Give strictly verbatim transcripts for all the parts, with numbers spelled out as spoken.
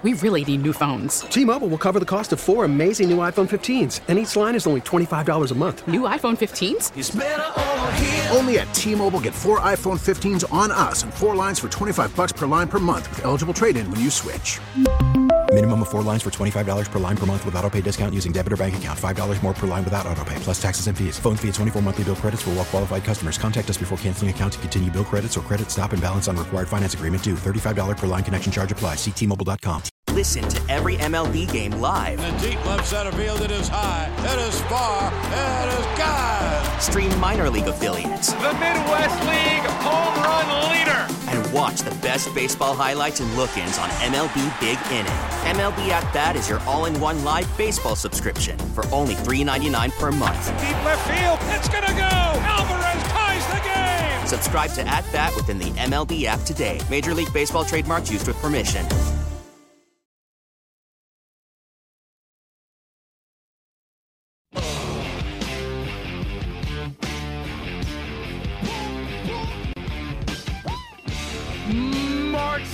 We really need new phones. T-Mobile will cover the cost of four amazing new iPhone fifteens, and each line is only twenty-five dollars a month. New iPhone fifteens? It's better over here. Only at T-Mobile, get four iPhone fifteens on us and four lines for twenty-five dollars per line per month with eligible trade-in when you switch. Minimum of four lines for twenty-five dollars per line per month with autopay discount using debit or bank account. five dollars more per line without autopay, plus taxes and fees. Phone fee at twenty-four monthly bill credits for well-qualified customers. Contact us before canceling account to continue bill credits or credit stop and balance on required finance agreement due. thirty-five dollars per line connection charge applies. See T Mobile dot com. Listen to every M L B game live. In the deep left center field, it is high, it is far, it is gone. Stream minor league affiliates. The Midwest League home run leader. And watch the best baseball highlights and look-ins on M L B Big Inning. M L B At Bat is your all-in-one live baseball subscription for only three dollars and ninety-nine cents per month. Deep left field, it's gonna go. Alvarez ties the game. Subscribe to At Bat within the M L B app today. Major League Baseball trademarks used with permission. Mark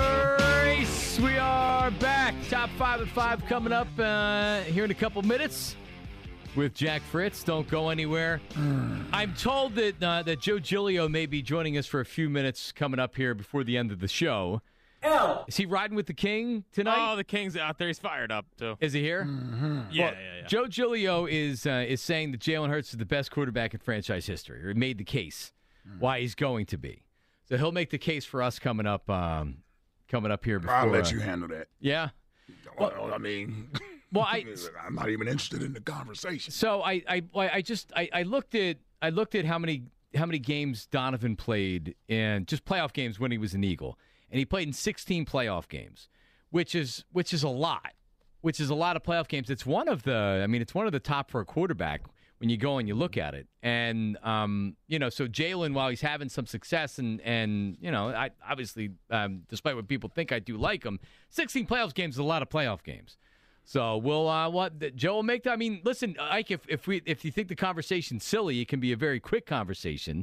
Center, we are back. Top five at five coming up uh, here in a couple minutes with Jack Fritz. Don't go anywhere. Mm. I'm told that uh, that Joe Giglio may be joining us for a few minutes coming up here before the end of the show. L. Is he riding with the King tonight? Oh, the King's out there. He's fired up, too. Is he here? Mm-hmm. Yeah, well, yeah, yeah. Joe Giglio is uh, is saying that Jalen Hurts is the best quarterback in franchise history, or made the case mm. why he's going to be. So he'll make the case for us coming up, um, coming up here. Before, I'll let uh, you handle that. Yeah. Well, well, I mean, well, I, I'm not even interested in the conversation. So I, I, I just, I, I looked at, I looked at how many, how many games Donovan played in just playoff games when he was an Eagle, and he played in sixteen playoff games, which is, which is a lot, which is a lot of playoff games. It's one of the, I mean, it's one of the top for a quarterback when you go and you look at it. And, um, you know, so Jalen, while he's having some success and, and you know, I obviously, um, despite what people think, I do like him, sixteen playoff games is a lot of playoff games. So we'll, uh, what, Joe will make that. I mean, listen, Ike, if, if, we, if you think the conversation's silly, it can be a very quick conversation.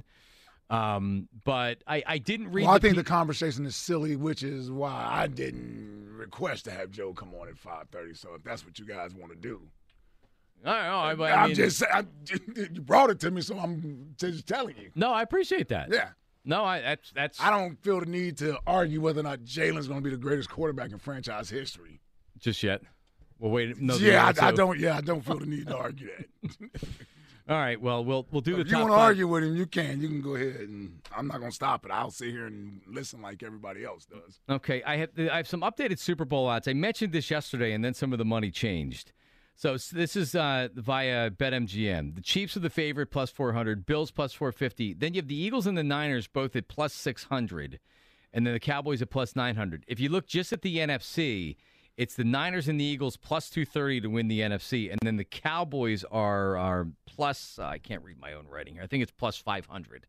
Um, but I, I didn't read Well, I the think pe- the conversation is silly, which is why I didn't request to have Joe come on at five thirty. So if that's what you guys want to do. I don't know. I, I I'm mean, just saying, you brought it to me, so I'm just telling you. No, I appreciate that. Yeah. No, I that's that's. I don't feel the need to argue whether or not Jalen's going to be the greatest quarterback in franchise history. Just yet. Well, wait. No. Yeah, I, I don't. Yeah, I don't feel the need to argue that. All right. Well, we'll we'll do so the. If top you want to five. argue with him, you can. You can go ahead, and I'm not going to stop it. I'll sit here and listen like everybody else does. Okay, I have I have some updated Super Bowl odds. I mentioned this yesterday, and then some of the money changed. So this is uh, via BetMGM. The Chiefs are the favorite, plus four hundred. Bills, plus four fifty. Then you have the Eagles and the Niners, both at plus six hundred. And then the Cowboys at plus nine hundred. If you look just at the N F C, it's the Niners and the Eagles, plus two thirty to win the N F C. And then the Cowboys are, are plus, uh, I can't read my own writing here. I think it's plus five hundred.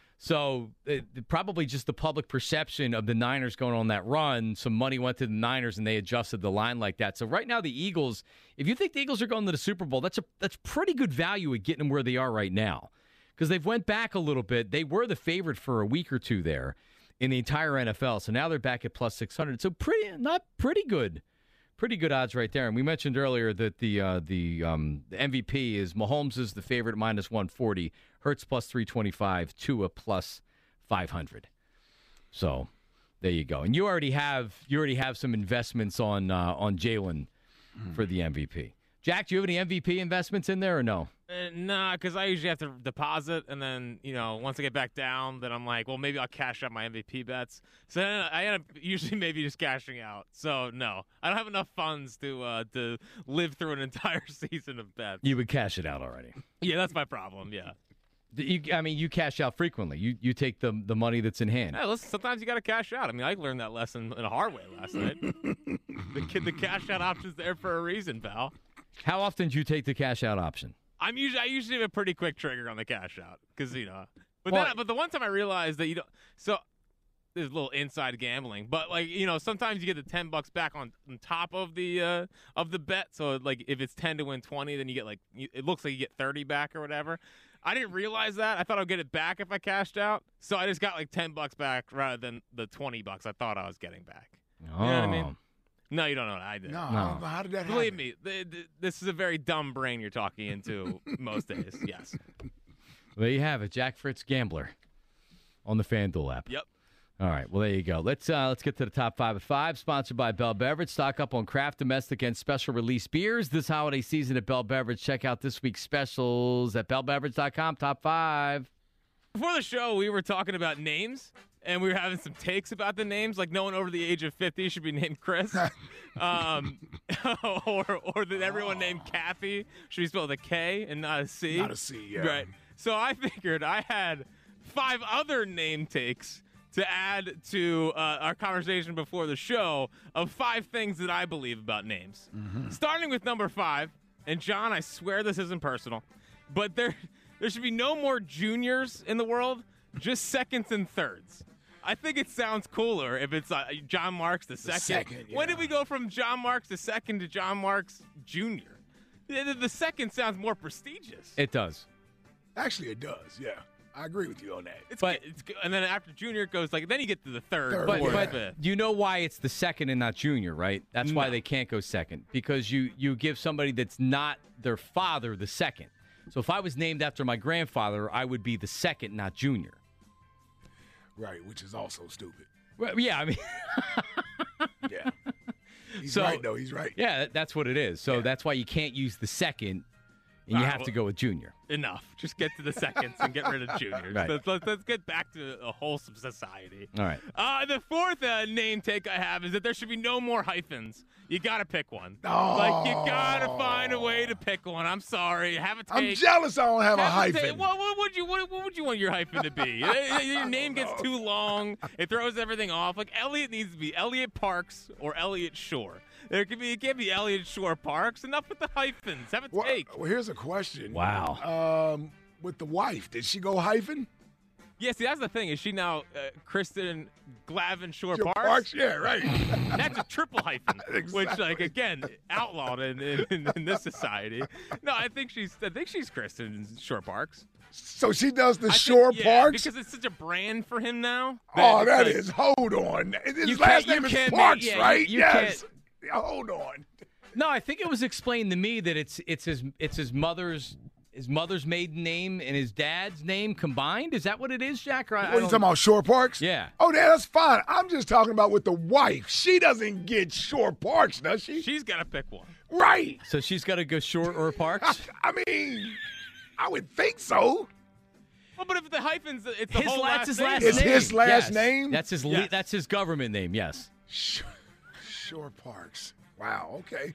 So uh, probably just the public perception of the Niners going on that run, some money went to the Niners and they adjusted the line like that. So right now the Eagles, if you think the Eagles are going to the Super Bowl, that's a that's pretty good value at getting them where they are right now, because they've went back a little bit. They were the favorite for a week or two there in the entire N F L. So now they're back at plus six hundred. So pretty not pretty good. Pretty good odds right there. And we mentioned earlier that the uh, the, um, the M V P is Mahomes is the favorite at minus one forty, Hurts plus three twenty-five, Tua plus five hundred. So there you go. And you already have you already have some investments on uh, on Jalen mm. for the M V P. Jack, do you have any M V P investments in there or no? Uh, nah, because I usually have to deposit, and then, you know, once I get back down, then I'm like, well, maybe I'll cash out my M V P bets. So then I end up usually maybe just cashing out. So, no, I don't have enough funds to uh, to live through an entire season of bets. You would cash it out already. Yeah, that's my problem, yeah. You, I mean, you cash out frequently. You you take the the money that's in hand. Yeah, listen, sometimes you got to cash out. I mean, I learned that lesson in a hard way last night. the kid, the cash out option's there for a reason, pal. How often do you take the cash out option? I'm usually I usually have a pretty quick trigger on the cash out because you know. But well, then, but the one time I realized that you don't. So there's a little inside gambling, but like you know, sometimes you get the ten bucks back on, on top of the uh, of the bet. So like if it's ten to win twenty, then you get like it looks like you get thirty back or whatever. I didn't realize that. I thought I'd get it back if I cashed out. So I just got like ten bucks back rather than the twenty bucks I thought I was getting back. Oh. You know what I mean? No, you don't know what I did. No, I don't know. How did that happen? Believe me, th- th- this is a very dumb brain you're talking into most days. Yes. There you have it, Jack Fritz Gambler on the FanDuel app. Yep. All right, well, there you go. Let's uh, let's get to the top five at five, sponsored by Bell Beverage. Stock up on craft, domestic, and special release beers this holiday season at Bell Beverage. Check out this week's specials at bell beverage dot com. Top five. Before the show, we were talking about names, and we were having some takes about the names. Like, no one over the age of fifty should be named Chris. um, or or that everyone oh. named Kathy should be spelled with a K and not a C. Not a C, yeah. Right. So I figured I had five other name takes to add to uh, our conversation before the show of five things that I believe about names. Mm-hmm. Starting with number five, and John, I swear this isn't personal, but there there should be no more juniors in the world, just seconds and thirds. I think it sounds cooler if it's uh, John Marks the second. The second yeah. When did we go from John Marks the second to John Marks Junior? The, the second sounds more prestigious. It does. Actually, it does, yeah. I agree with you on that. It's, but it's, and then after junior, it goes like, then you get to the third, third fourth, but, fifth. You know why it's the second and not junior, right? That's No. why they can't go second, because you, you give somebody that's not their father the second. So if I was named after my grandfather, I would be the second, not junior. Right, which is also stupid. Well, yeah, I mean. yeah. He's so, right, though. He's right. Yeah, that's what it is. So yeah. that's why you can't use the second, and you All right, have well, to go with junior. Enough. Just get to the seconds and get rid of juniors. Right. Let's, let's, let's get back to a wholesome society. All right. Uh, the fourth uh, name take I have is that there should be no more hyphens. You got to pick one. Oh. Like, you got to find a way to pick one. I'm sorry. Have a take. I'm jealous I don't have, have a hyphen. A what, what, would you, what, what would you want your hyphen to be? Your name gets too long. It throws everything off. Like, Elliot needs to be Elliot Parks or Elliot Shore. There could be, it can't be Elliot Shore Parks. Enough with the hyphens. Have a well, take. Well, here's a question. Wow. Um, with the wife, did she go hyphen? Yeah, see, that's the thing. Is she now uh, Kristen Glavin Shore Shore Parks? Parks? Yeah, right. That's a triple hyphen, Exactly. which, like, again, outlawed in, in, in this society. No, I think she's I think she's Kristen Shore Parks. So she does the I Shore think, yeah, Parks? because it's such a brand for him now. Oh, that like, is. Hold on. His You last can't- name you is can't Parks, make- yeah, right? you- you yes. can't- Yeah, hold on. No, I think it was explained to me that it's it's his it's his mother's his mother's maiden name and his dad's name combined. Is that what it is, Jack? Or I, What I are you don't- talking about, Shore Parks? Yeah. Oh, yeah, that's fine. I'm just talking about with the wife. She doesn't get Shore Parks, does she? She's got to pick one. Right. So she's got to go Short or Parks. I mean, I would think so. Well, but if the hyphens, it's the his whole that's last his name. last It's name. his last Yes. name? That's his. Yes. Le- that's his government name. Yes. Shore, Shore Parks. Wow. Okay.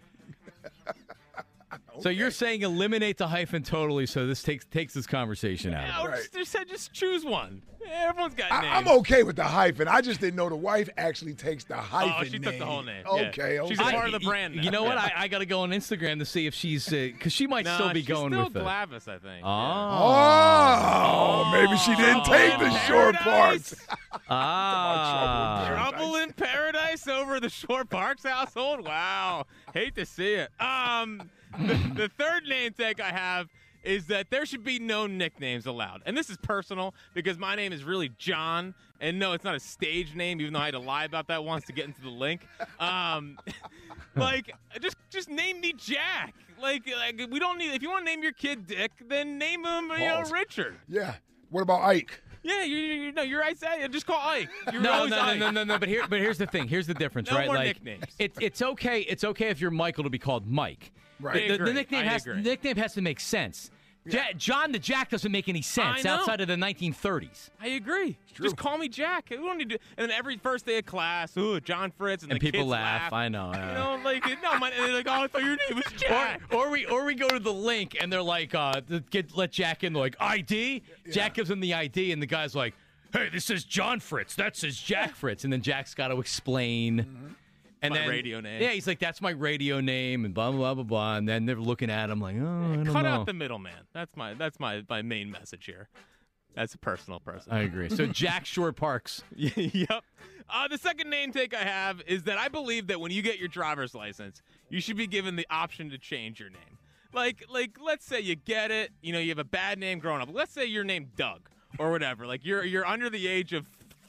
So you're saying eliminate the hyphen totally, so this takes takes this conversation out. Yeah, of it. or just, just, say- just choose one. Everyone's got I, names. I'm okay with the hyphen. I just didn't know the wife actually takes the hyphen Oh, she name. took the whole name. Okay, Yeah. okay. She's a part of the brand You now. know what? Yeah. I, I got to go on Instagram to see if she's because she might No, still be she's going still with it. Glavis, I think. Oh. Oh, maybe she didn't take the Shore Paradise. Parks. Ah. Trouble in Paradise over the Shore Parks household? Wow. Hate to see it. Um, the, the third name tag I have is that there should be no nicknames allowed. And this is personal because my name is really John. And no, it's not a stage name, even though I had to lie about that once to get into the link. Um, like, just just name me Jack. Like, like we don't need, if you want to name your kid Dick, then name him, you know, Balls. Richard. Yeah. What about Ike? Yeah, you, you no, you're Isaiah. Just call Ike. You're No, always no, no, Ike. no, no, no. But here, but here's the thing. Here's the difference, No right? more like, nicknames. It's it's okay. It's okay if you're Michael to be called Mike. Right. The, I the agree. nickname I has agree. the nickname has to make sense. Ja- John the Jack doesn't make any sense I know. outside of the nineteen thirties. I agree. Just call me Jack. We don't need to. And then every first day of class, ooh, John Fritz, and, And the people kids laugh. I know. I You know. know, like no, my, and they're like, oh, I thought your name was Jack. Or, or we or we go to the link and they're like, uh, th- get let Jack in. They're like I D. Jack gives him the I D, and the guy's like, hey, this is John Fritz. That says Jack Fritz, and then Jack's got to explain. Mm-hmm. And My then, radio name. Yeah, he's like, that's my radio name, and blah blah blah blah blah. And then they're looking at him like, oh, I don't Cut know. out the middleman. That's my that's my, my main message here. That's a personal person. I agree. So Jack Shore Parks. Yep. Uh, the second name take I have is that I believe that when you get your driver's license, you should be given the option to change your name. Like, like, let's say you get it, you know, you have a bad name growing up. Let's say you're named Doug or whatever. Like, you're you're under the age of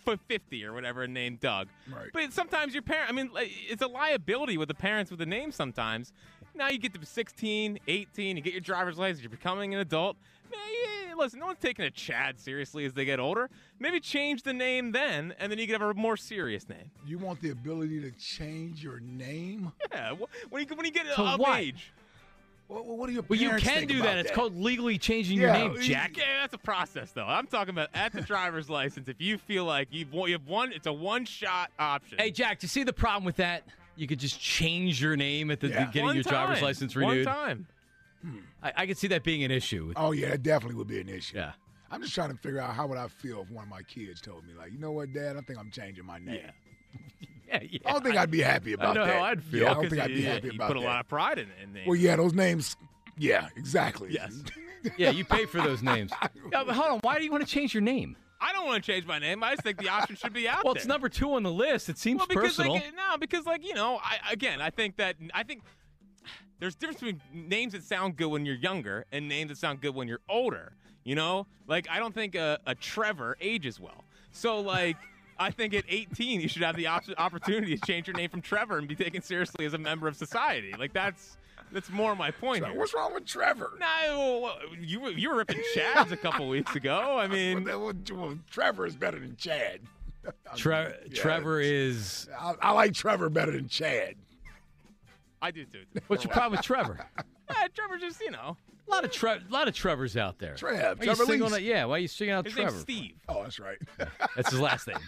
fifty or whatever named Doug. Right. But sometimes your parent, I mean, like, it's a liability with the parents with the name sometimes. Now you get to sixteen, eighteen, you get your driver's license, you're becoming an adult. Man, yeah, listen, no one's taking a Chad seriously as they get older. Maybe change the name then, and then you can have a more serious name. You want the ability to change your name? Yeah, when you, when you get To of what? age. What, what do your Well, you parents can think do about that. It's called legally changing your Yeah, name, you- Jack. Yeah, that's a process, though. I'm talking about at the driver's license. If you feel like you've you have one, it's a one-shot option. Hey, Jack, do you see the problem with that? You could just change your name at the Yeah. getting One your driver's time. license renewed. One time. I, I could see that being an issue. Oh, yeah, that definitely would be an issue. Yeah. I'm just trying to figure out how would I feel if one of my kids told me, like, you know what, Dad, I think I'm changing my name. Yeah, yeah. I don't think I'd be happy about know that. how I'd feel. Yeah, I Well, don't 'cause think I'd be you, happy you about put a that. lot of pride in, in names. Well, yeah, those names. Yeah, exactly. Yes. Yeah, you pay for those names. Yeah, but hold on. Why do you want to change your name? I don't want to change my name. I just think the option should be out Well, there. it's number two on the list. It seems well, because, personal. Like, no, because like you know, I, again, I think that I think there's a difference between names that sound good when you're younger and names that sound good when you're older. You know, like I don't think a, a Trevor ages well. So like. I think at eighteen, you should have the op- opportunity to change your name from Trevor and be taken seriously as a member of society. Like that's that's more my point So here. what's wrong with Trevor? No, you were you were ripping Chads a couple weeks ago. I mean, well, well, well, Trevor is better than Chad. Tre- Yeah. Trevor is. I, I like Trevor better than Chad. I do too. What's your problem with Trevor? Yeah, Trevor just you know. A lot of Tre- a lot of Trevors out there. Trev, Why are you Trevor singling Lees. it- Yeah, why are you singing out His Trevor? name's Steve. Oh, that's right. That's his last name.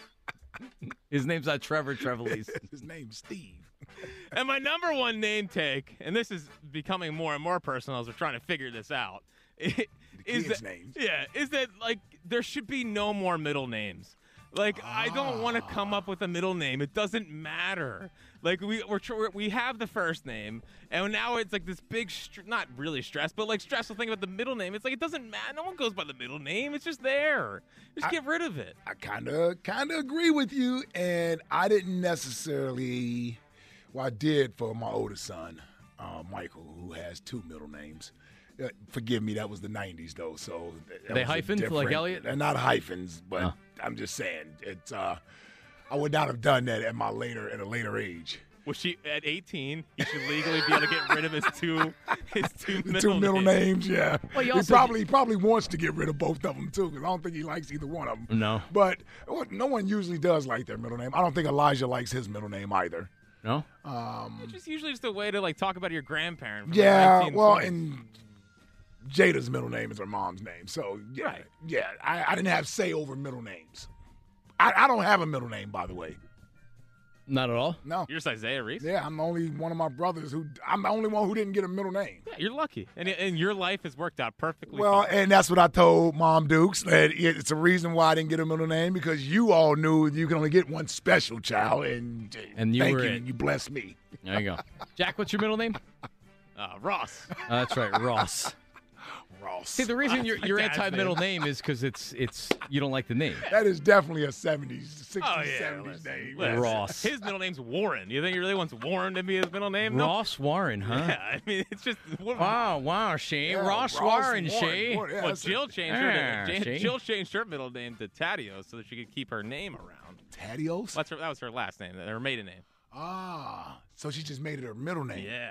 His name's not Trevor. Trevor Lees. His name's Steve. And my number one name take, and this is becoming more and more personal as we're trying to figure this out, is kids' that names. yeah, is that like there should be no more middle names. Like I don't want to come up with a middle name. It doesn't matter. Like we we're, tr- we have the first name, and now it's like this big, str- not really stress, but like stressful thing about the middle name. It's like it doesn't matter. No one goes by the middle name. It's just there. Just I- get rid of it. I kind of kind of agree with you, and I didn't necessarily. Well, I did for my oldest son, uh, Michael, who has two middle names. Uh, forgive me, that was the nineties though, so that They was a hyphens like different- Elliot? They're not hyphens, but Oh. I'm just saying it's. Uh, I would not have done that at my later at a later age. Was she at eighteen? He should legally be able to get rid of his two his two The middle two middle names. names, yeah. Well, you he also- probably he probably wants to get rid of both of them too, because I don't think he likes either one of them. No. But well, no one usually does like their middle name. I don't think Elijah likes his middle name either. No. It's just usually just a way to like talk about your grandparent. from the Yeah, nineteen well, twenties. and Jada's middle name is her mom's name, so yeah, Right. yeah. I, I didn't have say over middle names. I, I don't have a middle name, by the way. Not at all. No. You're just Isaiah Reese. Yeah, I'm the only one of my brothers who I'm the only one who didn't get a middle name. Yeah, you're lucky, and and your life has worked out perfectly. Well, fine. and that's what I told Mom Dukes, that it's a reason why I didn't get a middle name, because you all knew you can only get one special child, and, And you thank were you, it. you blessed me. There you go. Jack, what's your middle name? uh, Ross. Uh, that's right, Ross. Ross. See, the reason your my your dad's anti-middle name. name is because it's it's you don't like the name. That is definitely a seventies, sixties, Oh yeah, seventies listen, name. listen. Ross. His middle name's Warren. You think he really wants Warren to be his middle name? No. Ross Warren, huh? Yeah, I mean it's just. What, Wow, wow, she. Yeah, Ross, Ross Warren, Warren. she. Warren, yeah, Well, that's a- Jill changed her. Ah, name. see? Jill changed her middle name to Tadios so that she could keep her name around. Tadios? That's her, that was her last name, her maiden name. Ah, so she just made it her middle name. Yeah.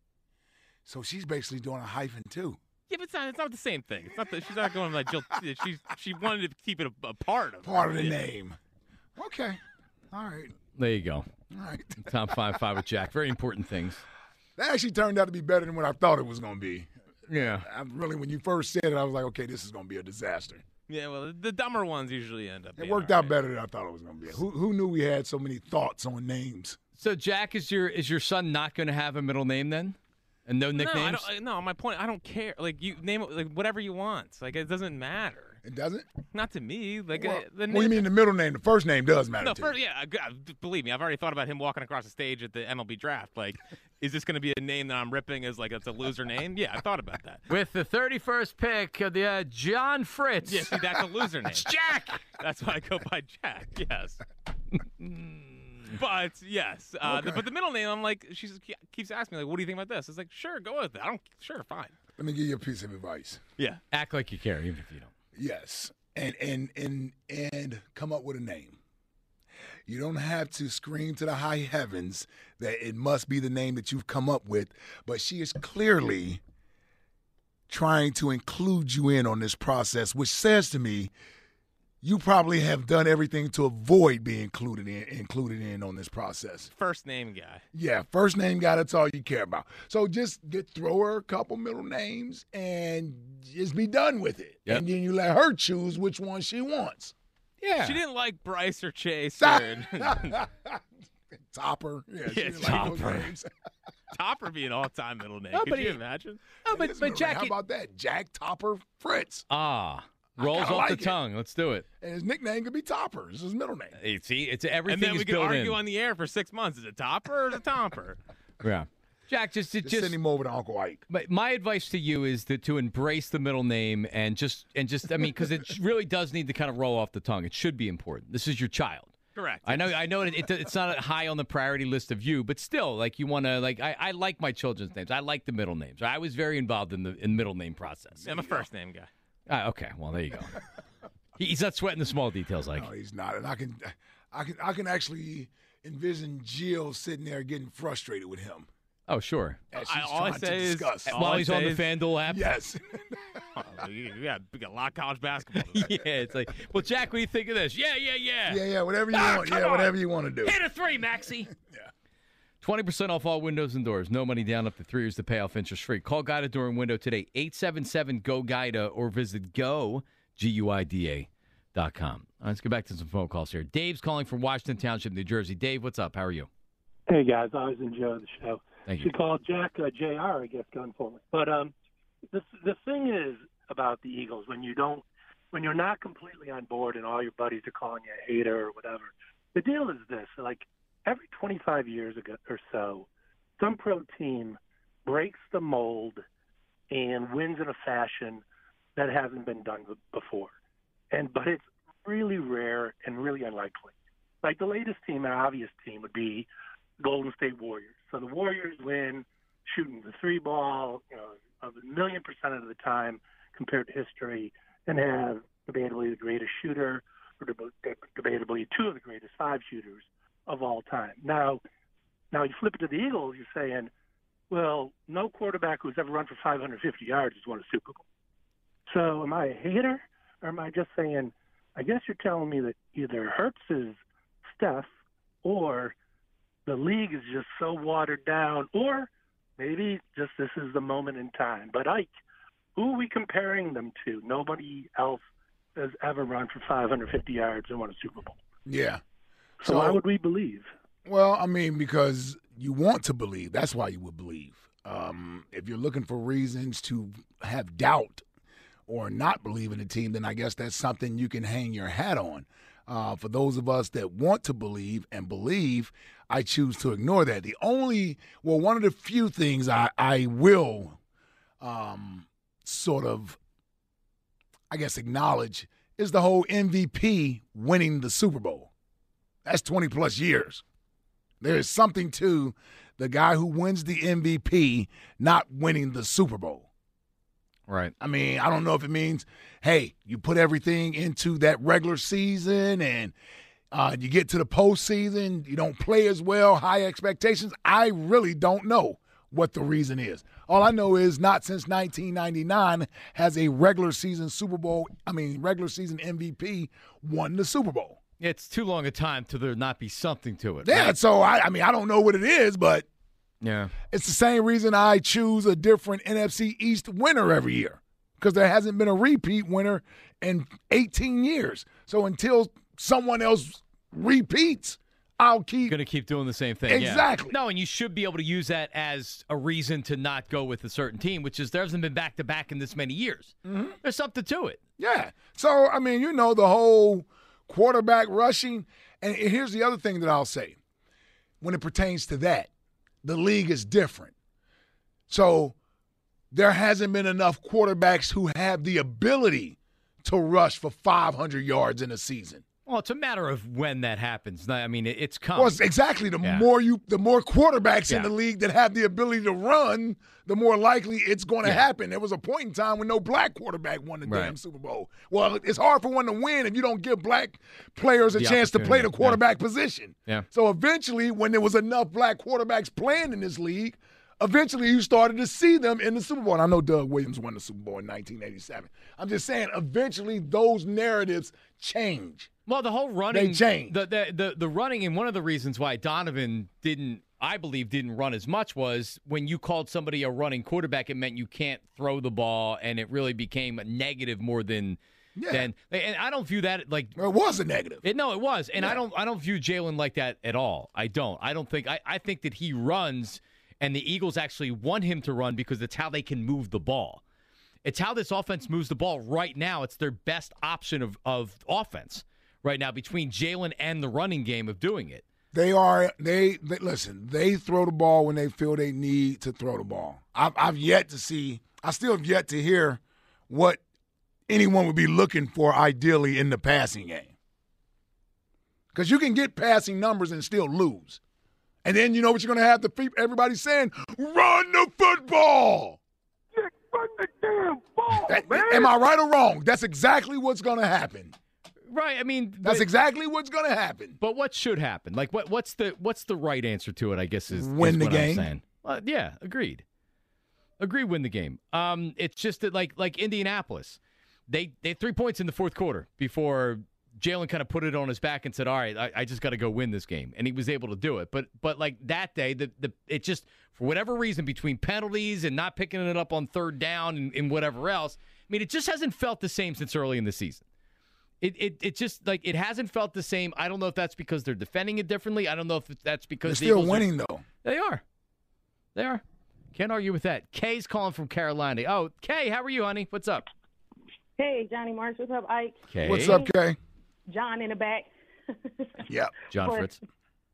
So she's basically doing a hyphen too. Yeah, but it's not, it's not the same thing. It's not that she's not going like Jill. She she wanted to keep it a, a part of Part her. of the Yeah. name. Okay. All right. There you go. All right. Top five, five with Jack. Very important things. That actually turned out to be better than what I thought it was going to be. Yeah. I really, when you first said it, I was like, okay, this is going to be a disaster. Yeah, well, the dumber ones usually end up. It being worked all out right. better than I thought it was going to be. Who, who knew we had so many thoughts on names? So Jack, is your is your son not going to have a middle name then, and no No, I nicknames? don't, no, my point. I don't care. Like you name it like whatever you want. Like it doesn't matter. It doesn't? Not to me. Like Well, uh, the what do you name- mean the middle name? The first name does matter No, to first, you. yeah. I- I- Believe me, I've already thought about him walking across the stage at the M L B draft. Like, is this going to be a name that I'm ripping as like it's a loser name? Yeah, I thought about that. With the thirty-first pick of the uh, John Fritz. Yeah, see, that's a loser name. It's Jack. That's why I go by Jack. Yes. But yes, uh, the, Okay. but the middle name, I'm like, she keeps asking me like, "What do you think about this?" It's like, "Sure, go with it." I don't, sure, fine. Let me give you a piece of advice. Yeah. Act like you care, even if you don't. Yes. and and and and come up with a name. You don't have to scream to the high heavens that it must be the name that you've come up with, but she is clearly trying to include you in on this process, which says to me you probably have done everything to avoid being included in included in on this process. First name guy. Yeah, first name guy, that's all you care about. So just get throw her a couple middle names and just be done with it. Yep. And then you let her choose which one she wants. Yeah. She didn't like Bryce or Chase. Or... Topper. Yeah, yeah she Topper. Like Topper be an all-time middle name. No, Could you he, imagine? No, but, but Jack. How about that? Jack Topper Fritz. Ah. Rolls off like the tongue. It. Let's do it. And his nickname could be Topper. It's his middle name. Hey, see, it's everything. And then we is could argue in. on the air for six months. Is it Topper or is it Tomper? Yeah. Jack, just just, just send him over to Uncle Ike. My, my advice to you is that to embrace the middle name and just and just I mean because it really does need to kind of roll off the tongue. It should be important. This is your child. Correct. I know. I know. It, it, it's not high on the priority list of you, but still, like you want to. Like I, I like my children's names. I like the middle names. I was very involved in the in middle name process. I'm a first name guy. Uh, okay. Well, there you go. He's not sweating the small details, like. No, he's not. And I can, I can, I can actually envision Jill sitting there getting frustrated with him. Oh, sure. As she's I, all trying I say to is discuss. while he's on the FanDuel app. Yes. oh, we got we got a lot of college basketball. yeah, it's like, well, Jack, what do you think of this? Yeah, yeah, yeah. Yeah, yeah. Whatever you ah, want. Yeah, on. whatever you want to do. Hit a three, Maxie. yeah. Twenty percent off all windows and doors. No money down up to three years to pay off interest free. Call Guida Door and Window today. eight seven seven G O Guida or visit go G U I D A dot com. Right, let's get back to some phone calls here. Dave's calling from Washington Township, New Jersey. Dave, what's up? How are you? Hey, guys. I always enjoy the show. Thank you. She called Jack uh, J R, I guess, going forward. But um, the the thing is about the Eagles, when you don't, when you're not completely on board and all your buddies are calling you a hater or whatever, the deal is this: like every twenty-five years ago or so, some pro team breaks the mold and wins in a fashion that hasn't been done before. And but it's really rare and really unlikely. Like the latest team, an obvious team, would be Golden State Warriors. So the Warriors win shooting the three ball, you know, a million percent of the time compared to history, and have debatably the greatest shooter, or debatably two of the greatest five shooters of all time. Now, now you flip it to the Eagles, you're saying, well, no quarterback who's ever run for five hundred fifty yards has won a Super Bowl. So am I a hater, or am I just saying, I guess you're telling me that either Hurts is Steph, or the league is just so watered down, or maybe just this is the moment in time. But Ike, who are we comparing them to? Nobody else has ever run for five hundred fifty yards and won a Super Bowl. Yeah. So, so why would we believe? Well, I mean, because you want to believe. That's why you would believe. Um, if you're looking for reasons to have doubt or not believe in the team, then I guess that's something you can hang your hat on. Uh, for those of us that want to believe and believe, I choose to ignore that. The only, well, one of the few things I, I will um, sort of, I guess, acknowledge is the whole M V P winning the Super Bowl. That's twenty plus years. There is something to the guy who wins the M V P not winning the Super Bowl. Right. I mean, I don't know if it means, hey, you put everything into that regular season and uh, you get to the postseason, you don't play as well, high expectations. I really don't know what the reason is. All I know is not since nineteen ninety-nine has a regular season Super Bowl, I mean, regular season M V P won the Super Bowl. It's too long a time to there not be something to it. Yeah, right? so, I, I mean, I don't know what it is, but yeah, it's the same reason I choose a different N F C East winner every year, because there hasn't been a repeat winner in eighteen years. So until someone else repeats, I'll keep going to keep doing the same thing. Exactly. Yeah. No, and you should be able to use that as a reason to not go with a certain team, which is there hasn't been back to back in this many years. Mm-hmm. There's something to it. Yeah. So I mean, you know, the whole quarterback rushing, and here's the other thing that I'll say when it pertains to that. The league is different. So there hasn't been enough quarterbacks who have the ability to rush for five hundred yards in a season. Well, it's a matter of when that happens. I mean, it, it's coming. Well, it's exactly. The yeah. more you, the more quarterbacks yeah. in the league that have the ability to run, the more likely it's going to yeah. happen. There was a point in time when no black quarterback won the right. damn Super Bowl. Well, it's hard for one to win if you don't give black players a the chance to play the quarterback yeah. position. Yeah. So eventually, when there was enough black quarterbacks playing in this league, eventually you started to see them in the Super Bowl. And I know Doug Williams won the Super Bowl in nineteen eighty-seven. I'm just saying, eventually those narratives change. Well, the whole running, they change. The, the the the running, and one of the reasons why Donovan didn't, I believe, didn't run as much was when you called somebody a running quarterback, it meant you can't throw the ball, and it really became a negative more than. Yeah. Than, and I don't view that like well, it was a negative. It, no, it was, and yeah. I don't I don't view Jalen like that at all. I don't. I don't think. I, I think that he runs, and the Eagles actually want him to run because it's how they can move the ball. It's how this offense moves the ball right now. It's their best option of of offense right now between Jalen and the running game of doing it. They are they, they listen. They throw the ball when they feel they need to throw the ball. I've, I've yet to see. I still have yet to hear what anyone would be looking for ideally in the passing game. Because you can get passing numbers and still lose, and then you know what you're going to have to everybody saying, "Run the football." Yeah, run the damn ball, that, man. Am I right or wrong? That's exactly what's going to happen. Right, I mean that's but, exactly what's going to happen. But what should happen? Like, what what's the what's the right answer to it? I guess is win is the what game. I'm saying. Uh, yeah, agreed. Agree, win the game. Um, it's just that like like Indianapolis, they they had three points in the fourth quarter before Jalen kind of put it on his back and said, "All right, I, I just got to go win this game," and he was able to do it. But but like that day, the the it just for whatever reason between penalties and not picking it up on third down and, and whatever else, I mean, it just hasn't felt the same since early in the season. It, it it just like it hasn't felt the same. I don't know if that's because they're defending it differently. I don't know if that's because they're still the winning are, though. They are, they are. Can't argue with that. Kay's calling from Carolina. Oh, Kay, how are you, honey? What's up? Hey, Johnny Marks. What's up, Ike? Kay. What's up, Kay? John in the back. Yeah, John but, Fritz.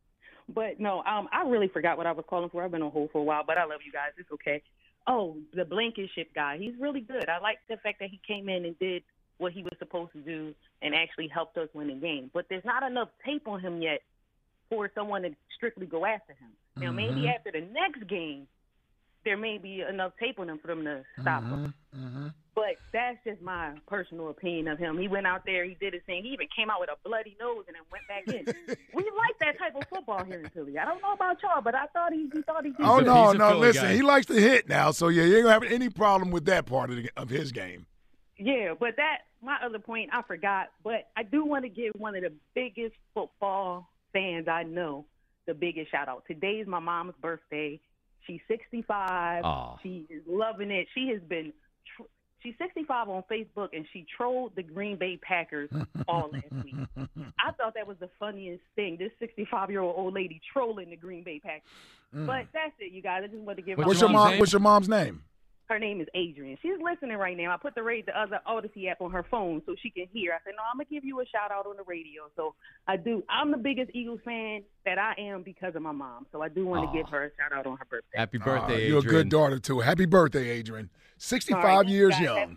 But no, um, I really forgot what I was calling for. I've been on hold for a while, but I love you guys. It's okay. Oh, the Blankenship guy. He's really good. I like the fact that he came in and did what he was supposed to do and actually helped us win the game. But there's not enough tape on him yet for someone to strictly go after him. Now, mm-hmm. maybe after the next game, there may be enough tape on him for them to stop mm-hmm. him. Mm-hmm. But that's just my personal opinion of him. He went out there, he did his thing. He even came out with a bloody nose and then went back in. We like that type of football here in Philly. I don't know about y'all, but I thought he, he thought he did. Oh, good. no, no, listen, guy. He likes to hit now, so yeah, you ain't going to have any problem with that part of, the, of his game. Yeah, but that, my other point, I forgot, but I do want to give one of the biggest football fans I know the biggest shout out. Today's my mom's birthday. She's sixty-five. Aww. She is loving it. She has been tr- she's sixty-five on Facebook, and she trolled the Green Bay Packers all last week. I thought that was the funniest thing, this sixty-five-year-old old lady trolling the Green Bay Packers. Mm. But that's it, you guys. I just wanted to give What's my your mom? name? What's your mom's name? Her name is Adrian. She's listening right now. I put the radio, the other Odyssey app on her phone so she can hear. I said, no, I'm going to give you a shout-out on the radio. So I do. I'm the biggest Eagles fan that I am because of my mom. So I do want to give her a shout-out on her birthday. Happy birthday, uh, Adrian. You're a good daughter, too. Happy birthday, Adrian. sixty-five right, years guys, young.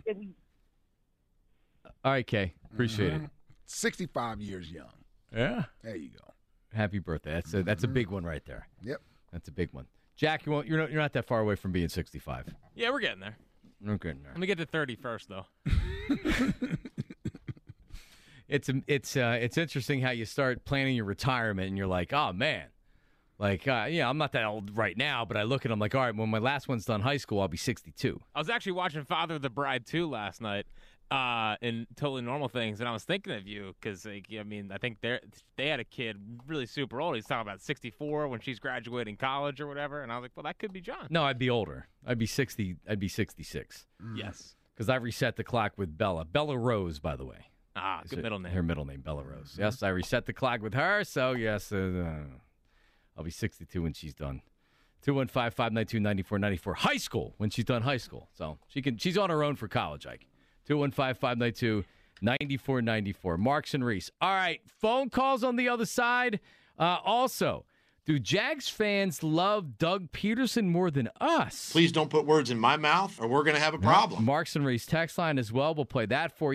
All right, Kay. Appreciate mm-hmm. it. sixty-five years young. Yeah. There you go. Happy birthday. That's a, that's a big one right there. Yep. That's a big one. Jack, you won't, you're, not, you're not that far away from being sixty-five. Yeah, we're getting there. We're getting there. Let me get to thirty first, though. it's it's uh, it's interesting how you start planning your retirement and you're like, oh, man. Like, uh, yeah, I'm not that old right now, but I look at them like, all right, when my last one's done high school, I'll be sixty-two. I was actually watching Father of the Bride two last night uh, in Totally Normal Things, and I was thinking of you because, like, I mean, I think they they had a kid really super old. He's talking about sixty-four when she's graduating college or whatever, and I was like, well, that could be John. No, I'd be older. I'd be sixty. I'd be sixty-six. Mm. Yes. Because I reset the clock with Bella. Bella Rose, by the way. Ah, good middle name. Her middle name, Bella Rose. Mm-hmm. Yes, I reset the clock with her, so yes, uh, I'll be sixty-two when she's done. two one five, five nine two, nine four nine four. High school, when she's done high school. So she can. She's on her own for college, Ike. two one five, five nine two, nine four nine four. Marks and Reese. All right, phone calls on the other side. Uh, also, do Jags fans love Doug Peterson more than us? Please don't put words in my mouth or we're going to have a problem. Marks and Reese text line as well. We'll play that for you.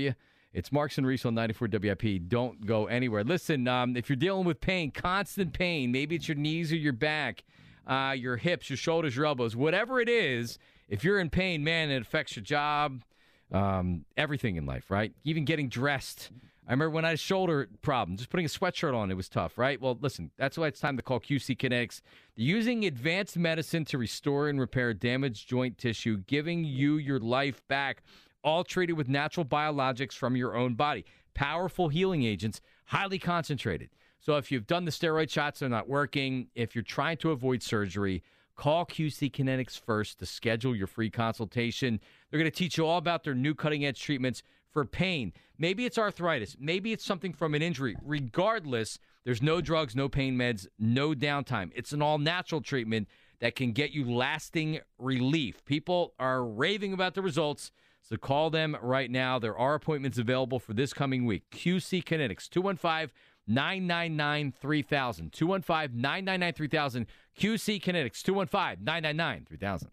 It's Marks and Reese on ninety-four W I P. Don't go anywhere. Listen, um, if you're dealing with pain, constant pain, maybe it's your knees or your back, uh, your hips, your shoulders, your elbows, whatever it is, if you're in pain, man, it affects your job, um, everything in life, right? Even getting dressed. I remember when I had a shoulder problem, just putting a sweatshirt on, it was tough, right? Well, listen, that's why it's time to call Q C Kinetics. They're using advanced medicine to restore and repair damaged joint tissue, giving you your life back, all treated with natural biologics from your own body. Powerful healing agents, highly concentrated. So if you've done the steroid shots, they're not working. If you're trying to avoid surgery, call Q C Kinetics first to schedule your free consultation. They're going to teach you all about their new cutting-edge treatments for pain. Maybe it's arthritis. Maybe it's something from an injury. Regardless, there's no drugs, no pain meds, no downtime. It's an all-natural treatment that can get you lasting relief. People are raving about the results, so call them right now. There are appointments available for this coming week. Q C Kinetics, two one five, nine nine nine, three thousand. two one five, nine nine nine, three thousand. Q C Kinetics, two one five, nine nine nine, three thousand.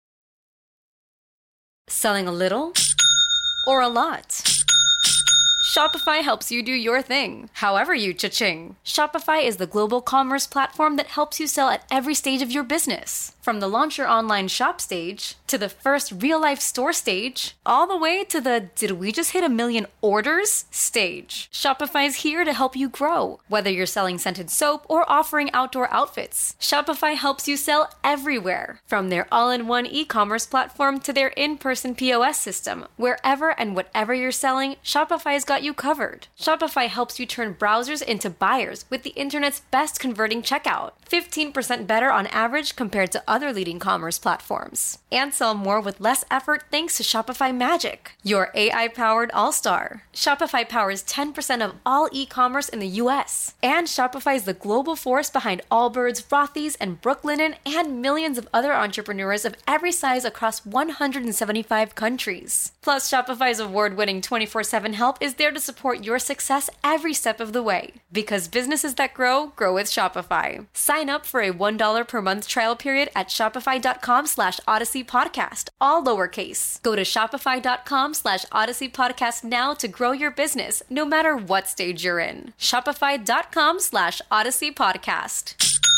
Selling a little or a lot? Shopify helps you do your thing, however you cha-ching. Shopify is the global commerce platform that helps you sell at every stage of your business. From the launch your online shop stage, to the first real-life store stage, all the way to the did we just hit a million orders stage. Shopify's here to help you grow. Whether you're selling scented soap or offering outdoor outfits, Shopify helps you sell everywhere. From their all-in-one e-commerce platform to their in-person P O S system, wherever and whatever you're selling, Shopify's got you covered. Shopify helps you turn browsers into buyers with the internet's best converting checkout. fifteen percent better on average compared to other leading commerce platforms. And sell more with less effort thanks to Shopify Magic, your A I-powered all-star. Shopify powers ten percent of all e-commerce in the U S. And Shopify is the global force behind Allbirds, Rothy's, and Brooklinen, and millions of other entrepreneurs of every size across one hundred seventy-five countries. Plus, Shopify's award-winning twenty-four seven help is there to support your success every step of the way. Because businesses that grow, grow with Shopify. Sign up for a one dollar per month trial period at shopify.com slash Odyssey Podcast, all lowercase. Go to shopify.com slash Odyssey Podcast now to grow your business, no matter what stage you're in. Shopify.com slash Odyssey Podcast.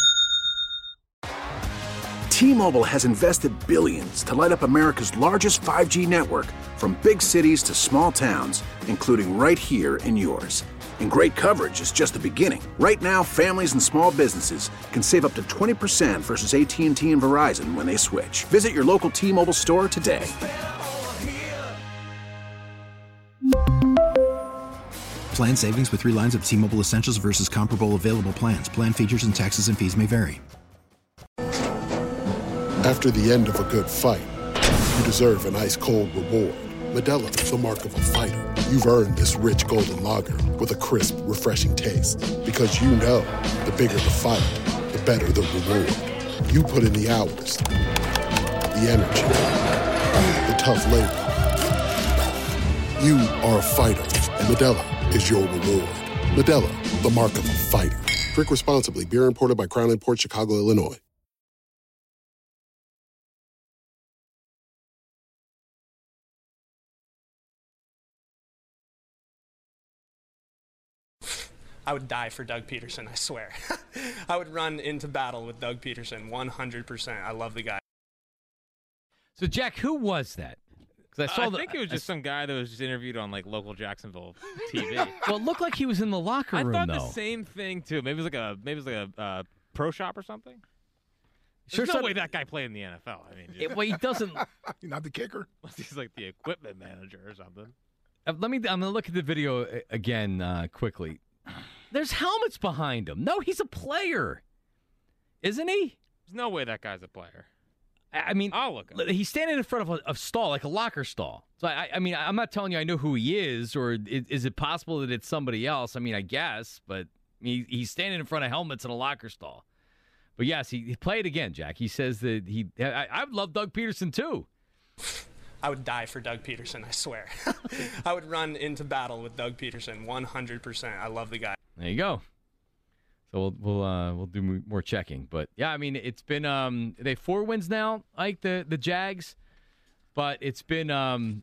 T-Mobile has invested billions to light up America's largest five G network, from big cities to small towns, including right here in yours. And great coverage is just the beginning. Right now, families and small businesses can save up to twenty percent versus A T and T and Verizon when they switch. Visit your local T-Mobile store today. Plan savings with three lines of T-Mobile Essentials versus comparable available plans. Plan features and taxes and fees may vary. After the end of a good fight, you deserve an ice-cold reward. Modelo is the mark of a fighter. You've earned this rich golden lager with a crisp, refreshing taste. Because you know, the bigger the fight, the better the reward. You put in the hours, the energy, the tough labor. You are a fighter, and Modelo is your reward. Modelo, the mark of a fighter. Drink responsibly. Beer imported by Crown Imports, Chicago, Illinois. I would die for Doug Peterson, I swear. I would run into battle with Doug Peterson, one hundred percent. I love the guy. So, Jack, who was that? Because I saw uh, I the, think it was just I, some guy that was just interviewed on, like, local Jacksonville T V. Well, it looked like he was in the locker room, I thought though. the same thing, too. Maybe it was like a maybe it was like a uh, pro shop or something. Sure, There's no so, way that guy played in the N F L. I mean, just, it, well, he doesn't. You're not the kicker. He's like the equipment manager or something. Uh, let me. I'm gonna look at the video again uh, quickly. There's helmets behind him. No, he's a player, isn't he? There's no way that guy's a player. I mean, I'll look. He's standing in front of a, a stall, like a locker stall. So I, I mean, I'm not telling you I know who he is, or is, is it possible that it's somebody else? I mean, I guess, but he, he's standing in front of helmets in a locker stall. But yes, he, he played again, Jack. He says that he. I, I would love Doug Peterson too. I would die for Doug Peterson, I swear. I would run into battle with Doug Peterson, one hundred percent. I love the guy. There you go. So we'll we'll uh, we'll do more checking, but yeah, I mean it's been um they have four wins now, like the the Jags, but it's been um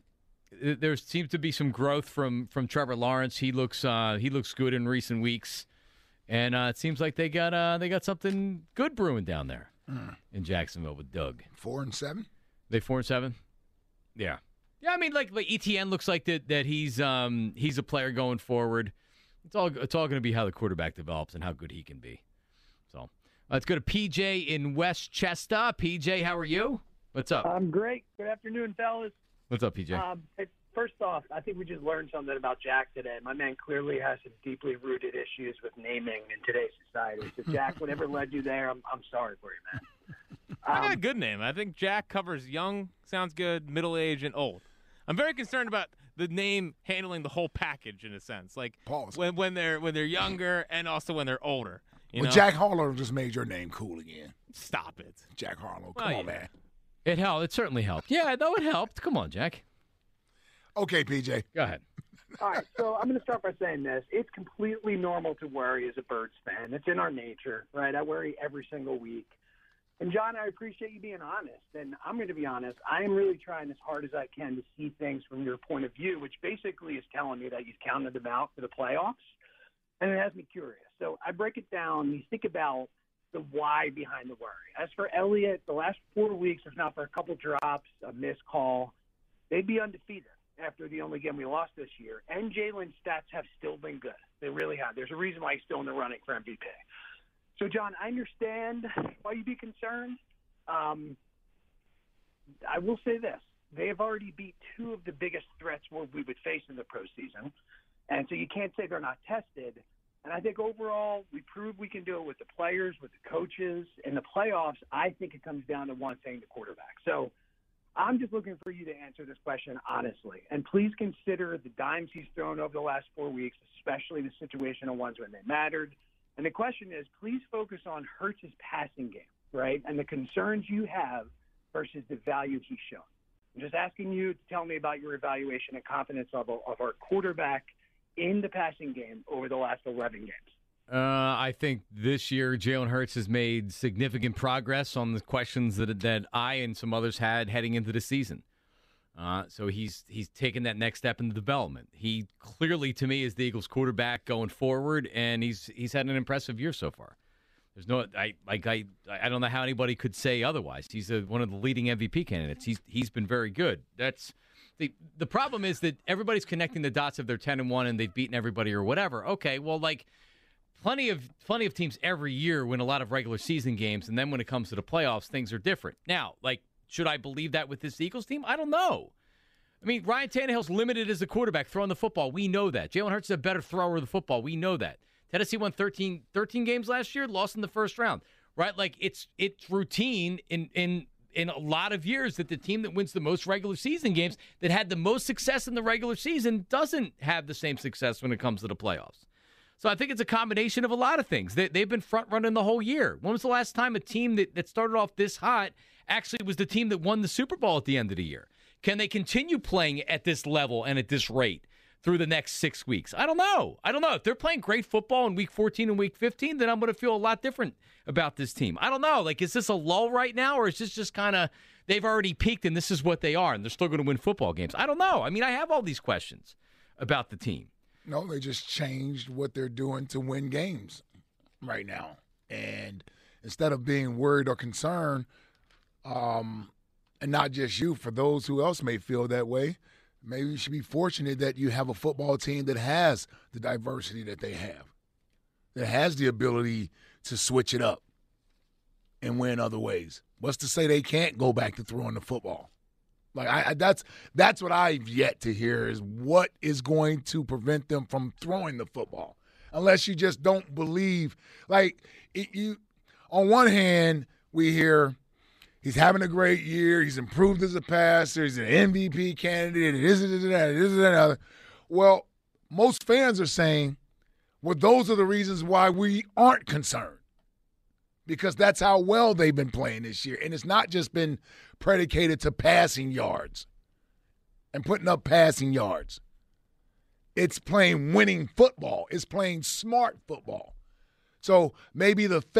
there seems to be some growth from, from Trevor Lawrence. He looks uh, he looks good in recent weeks, and uh, it seems like they got uh, they got something good brewing down there mm. in Jacksonville with Doug. Four and seven. They four and seven. Yeah, yeah. I mean, like, like E T N looks like that that he's um he's a player going forward. It's all it's all going to be how the quarterback develops and how good he can be. So let's go to P J in Westchester. P J, how are you? What's up? I'm great. Good afternoon, fellas. What's up, P J? Um, first off, I think we just learned something about Jack today. My man clearly has some deeply rooted issues with naming in today's society. So, Jack, whatever led you there, I'm I'm sorry for you, man. Um, I got a good name. I think Jack covers young, sounds good, middle age, and old. I'm very concerned about the name handling the whole package in a sense, like Pause. when when they're when they're younger and also when they're older. You well, know? Jack Harlow just made your name cool again. Stop it, Jack Harlow. Come well, on, yeah. man. It helped. It certainly helped. Yeah, no, it helped. Come on, Jack. Okay, P J. Go ahead. All right, so I'm going to start by saying this. It's completely normal to worry as a Birds fan. It's in our nature, right? I worry every single week. And, John, I appreciate you being honest. And I'm going to be honest. I am really trying as hard as I can to see things from your point of view, which basically is telling me that you've counted them out for the playoffs. And it has me curious. So I break it down. You think about the why behind the worry. As for Elliott, the last four weeks, if not for a couple drops, a missed call, they'd be undefeated after the only game we lost this year. And Jalen's stats have still been good. They really have. There's a reason why he's still in the running for M V P. So, John, I understand why you'd be concerned. Um, I will say this. They have already beat two of the biggest threats we would face in the postseason. And so you can't say they're not tested. And I think overall we prove we can do it with the players, with the coaches. In the playoffs, I think it comes down to one thing, the quarterback. So I'm just looking for you to answer this question honestly. And please consider the dimes he's thrown over the last four weeks, especially the situational ones when they mattered. And the question is, please focus on Hurts' passing game, right, and the concerns you have versus the value he's shown. I'm just asking you to tell me about your evaluation and confidence level of our quarterback in the passing game over the last eleven games. Uh, I think this year Jalen Hurts has made significant progress on the questions that that I and some others had heading into the season. Uh, so he's he's taken that next step in the development. He clearly, to me, is the Eagles' quarterback going forward, and he's he's had an impressive year so far. There's no, I like I I don't know how anybody could say otherwise. He's a, one of the leading M V P candidates. He's he's been very good. That's the the problem is that everybody's connecting the dots of they're ten and one and they've beaten everybody or whatever. Okay, well, like plenty of plenty of teams every year win a lot of regular season games, and then when it comes to the playoffs, things are different. Now, like, should I believe that with this Eagles team? I don't know. I mean, Ryan Tannehill's limited as a quarterback throwing the football. We know that. Jalen Hurts is a better thrower of the football. We know that. Tennessee won thirteen, thirteen games last year, lost in the first round, right? Like, it's it's routine in in in a lot of years that the team that wins the most regular season games, that had the most success in the regular season, doesn't have the same success when it comes to the playoffs. So I think it's a combination of a lot of things. They, they've been front-running the whole year. When was the last time a team that, that started off this hot actually was the team that won the Super Bowl at the end of the year? Can they continue playing at this level and at this rate through the next six weeks? I don't know. I don't know. If they're playing great football in week fourteen and week fifteen, then I'm going to feel a lot different about this team. I don't know. Like, is this a lull right now, or is this just kind of they've already peaked and this is what they are and they're still going to win football games? I don't know. I mean, I have all these questions about the team. No, they just changed what they're doing to win games right now. And instead of being worried or concerned, um, and not just you, for those who else may feel that way, maybe you should be fortunate that you have a football team that has the diversity that they have, that has the ability to switch it up and win other ways. What's to say they can't go back to throwing the football? Like I, I that's that's what I've yet to hear is what is going to prevent them from throwing the football, unless you just don't believe. Like it, you, on one hand, we hear he's having a great year, he's improved as a passer, he's an M V P candidate, it is it that, it is that other. Well, most fans are saying, well, those are the reasons why we aren't concerned. Because that's how well they've been playing this year. And it's not just been predicated to passing yards and putting up passing yards. It's playing winning football. It's playing smart football. So maybe the faith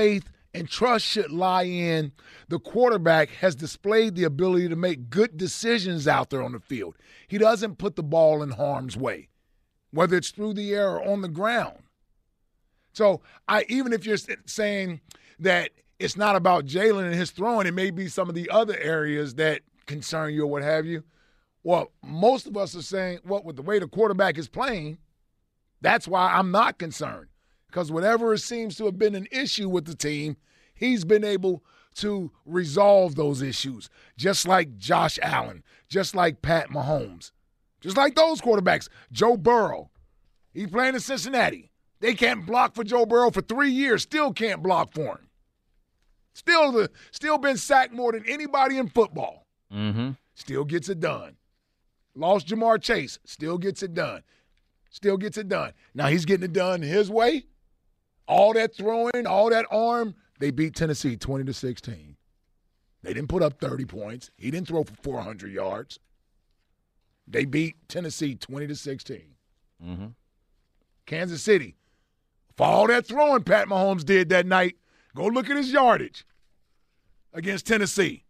And trust should lie in the quarterback has displayed the ability to make good decisions out there on the field. He doesn't put the ball in harm's way, whether it's through the air or on the ground. So I even if you're saying that it's not about Jalen and his throwing, it may be some of the other areas that concern you or what have you. Well, most of us are saying, well, with the way the quarterback is playing, that's why I'm not concerned. Because whatever seems to have been an issue with the team, he's been able to resolve those issues, just like Josh Allen, just like Pat Mahomes, just like those quarterbacks. Joe Burrow, he's playing in Cincinnati. They can't block for Joe Burrow for three years, still can't block for him. Still, the, still been sacked more than anybody in football. Mm-hmm. Still gets it done. Lost Jamar Chase, still gets it done. Still gets it done. Now he's getting it done his way. All that throwing, all that arm, they beat Tennessee twenty to sixteen. They didn't put up thirty points. He didn't throw for four hundred yards. They beat Tennessee twenty to sixteen. Mm-hmm. Kansas City, for all that throwing Pat Mahomes did that night, go look at his yardage against Tennessee.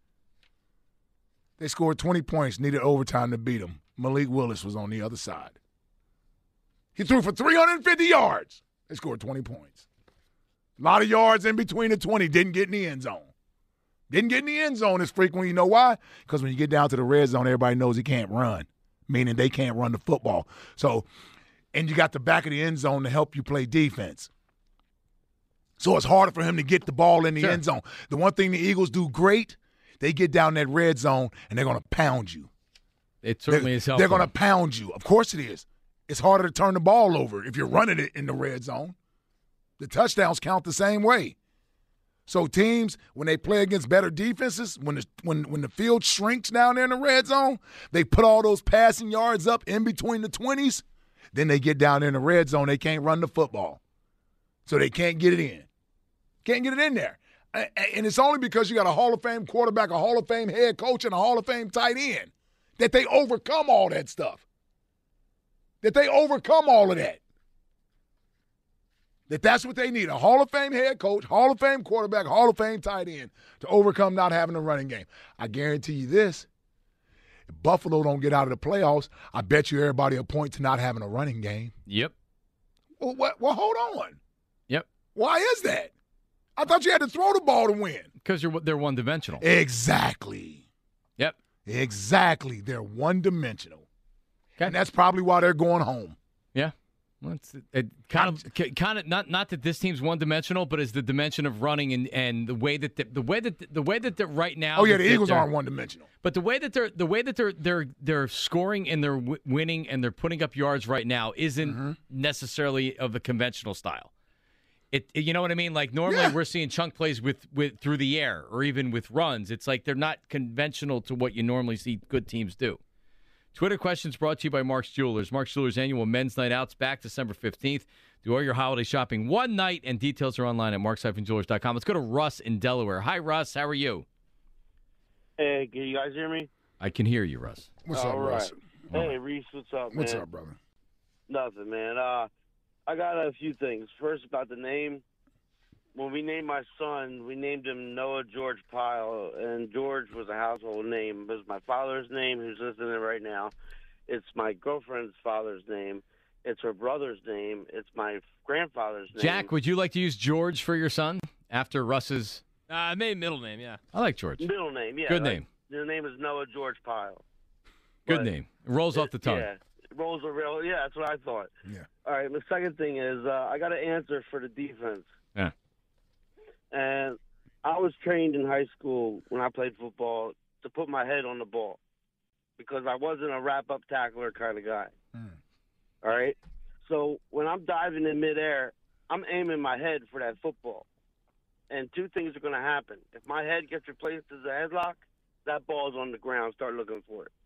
They scored twenty points, needed overtime to beat them. Malik Willis was on the other side. He threw for three hundred fifty yards. They scored twenty points. A lot of yards in between the twenty. Didn't get in the end zone. Didn't get in the end zone as frequently. You know why? Because when you get down to the red zone, everybody knows he can't run, meaning they can't run the football. So, and you got the back of the end zone to help you play defense. So it's harder for him to get the ball in the Sure. end zone. The one thing the Eagles do great, they get down that red zone and they're going to pound you. It certainly they're, is helpful. They're going to pound you. Of course it is. It's harder to turn the ball over if you're running it in the red zone. The touchdowns count the same way. So teams, when they play against better defenses, when the, when, when the field shrinks down there in the red zone, they put all those passing yards up in between the twenties. Then they get down there in the red zone. They can't run the football. So they can't get it in. Can't get it in there. And it's only because you got a Hall of Fame quarterback, a Hall of Fame head coach, and a Hall of Fame tight end that they overcome all that stuff. That they overcome all of that. That that's what they need, a Hall of Fame head coach, Hall of Fame quarterback, Hall of Fame tight end to overcome not having a running game. I guarantee you this, if Buffalo don't get out of the playoffs, I bet you everybody will point to not having a running game. Yep. Well, what, well hold on. Yep. Why is that? I thought you had to throw the ball to win. Because you're they're one-dimensional. Exactly. Yep. Exactly. They're one-dimensional. Okay. And that's probably why they're going home. Yeah. Well, it's, it kind of, kind of not not that this team's one-dimensional, but is the dimension of running and, and the way that the, the way that the way that they're right now. Oh yeah, that, the Eagles that aren't one-dimensional. But the way that they're the way that they're they're they're scoring and they're w- winning and they're putting up yards right now isn't mm-hmm. necessarily of the conventional style. It, it you know what I mean? Like normally yeah. we're seeing chunk plays with, with through the air or even with runs. It's like they're not conventional to what you normally see good teams do. Twitter questions brought to you by Mark's Jewelers. Mark's Jewelers annual Men's Night Out's back December fifteenth. Do all your holiday shopping one night, and details are online at marks dash jewelers dot com. Let's go to Russ in Delaware. Hi, Russ. How are you? Hey, can you guys hear me? I can hear you, Russ. What's all up, right. Russ? Hey, Reese, what's up, man? What's up, brother? Nothing, man. Uh, I got a few things. First, about the name. When we named my son, we named him Noah George Pyle, and George was a household name. It was my father's name, who's listening right now. It's my girlfriend's father's name. It's her brother's name. It's my grandfather's name. Jack, would you like to use George for your son after Russ's? Uh, I made middle name, yeah. I like George. Middle name, yeah. Good like, name. Their name is Noah George Pyle. Good But name. It rolls off the tongue. Yeah, it rolls a real. Yeah, that's what I thought. Yeah. All right. The second thing is uh, I got an answer for the defense. Yeah. And I was trained in high school when I played football to put my head on the ball because I wasn't a wrap-up tackler kind of guy. Mm. All right? So when I'm diving in midair, I'm aiming my head for that football. And two things are going to happen. If my head gets replaced as a headlock, that ball's on the ground. Start looking for it.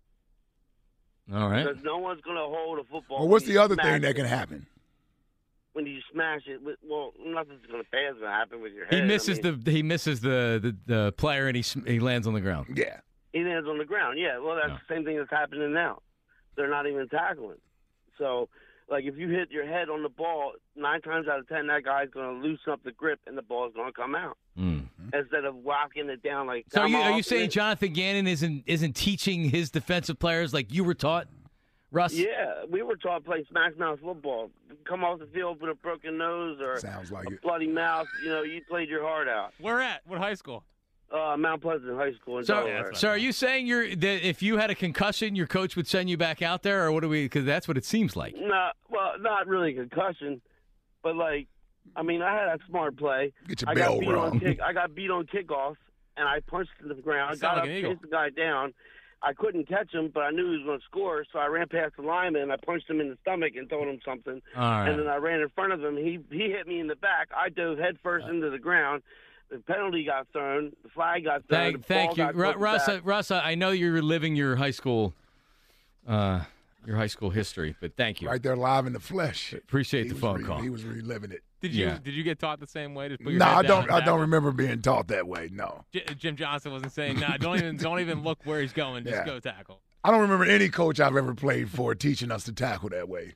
All right. Because no one's going to hold a football. Well, what's when the you other smash thing that it. can happen? When you smash it, with, well, nothing's going to bad going to happen with your head. He misses I mean, the he misses the, the, the player and he sm- he lands on the ground. Yeah. He lands on the ground. Yeah, well, that's No. the same thing that's happening now. They're not even tackling. So Like, if you hit your head on the ball, nine times out of ten, that guy's going to loosen up the grip and the ball's going to come out. Mm-hmm. Instead of whacking it down like So are you, are you off saying it. Jonathan Gannon isn't isn't teaching his defensive players like you were taught, Russ? Yeah, we were taught to play smash mouth football. Come off the field with a broken nose or Sounds like a it. bloody mouth. You know, you played your heart out. Where at? What high school? Uh, Mount Pleasant High School in So, Delaware. so are you saying you're that if you had a concussion, your coach would send you back out there, or what do we? Because that's what it seems like. No, well, not really concussion, but like, I mean, I had a smart play. Get your I bell got beat wrong. on kick. I got beat on kickoff, and I punched to the ground. You Got sound up, like an eagle. chased the guy down. I couldn't catch him, but I knew he was going to score, so I ran past the lineman and I punched him in the stomach and told him something. All right. And then I ran in front of him. He he hit me in the back. I dove head first into the ground. The penalty got thrown. The flag got thrown. Thank, the thank ball you, got Ru- put Russ. back. Russ, I know you're reliving your high school, uh, your high school history, but thank you. Right there, live in the flesh. Appreciate He the was phone re- call. He was reliving it. Did you Yeah. did you get taught the same way? Just put your No, head I down don't. and I don't tackle? remember being taught that way. No, J- Jim Johnson wasn't saying, "Nah, don't even don't even look where he's going. Just Yeah. go tackle." I don't remember any coach I've ever played for teaching us to tackle that way.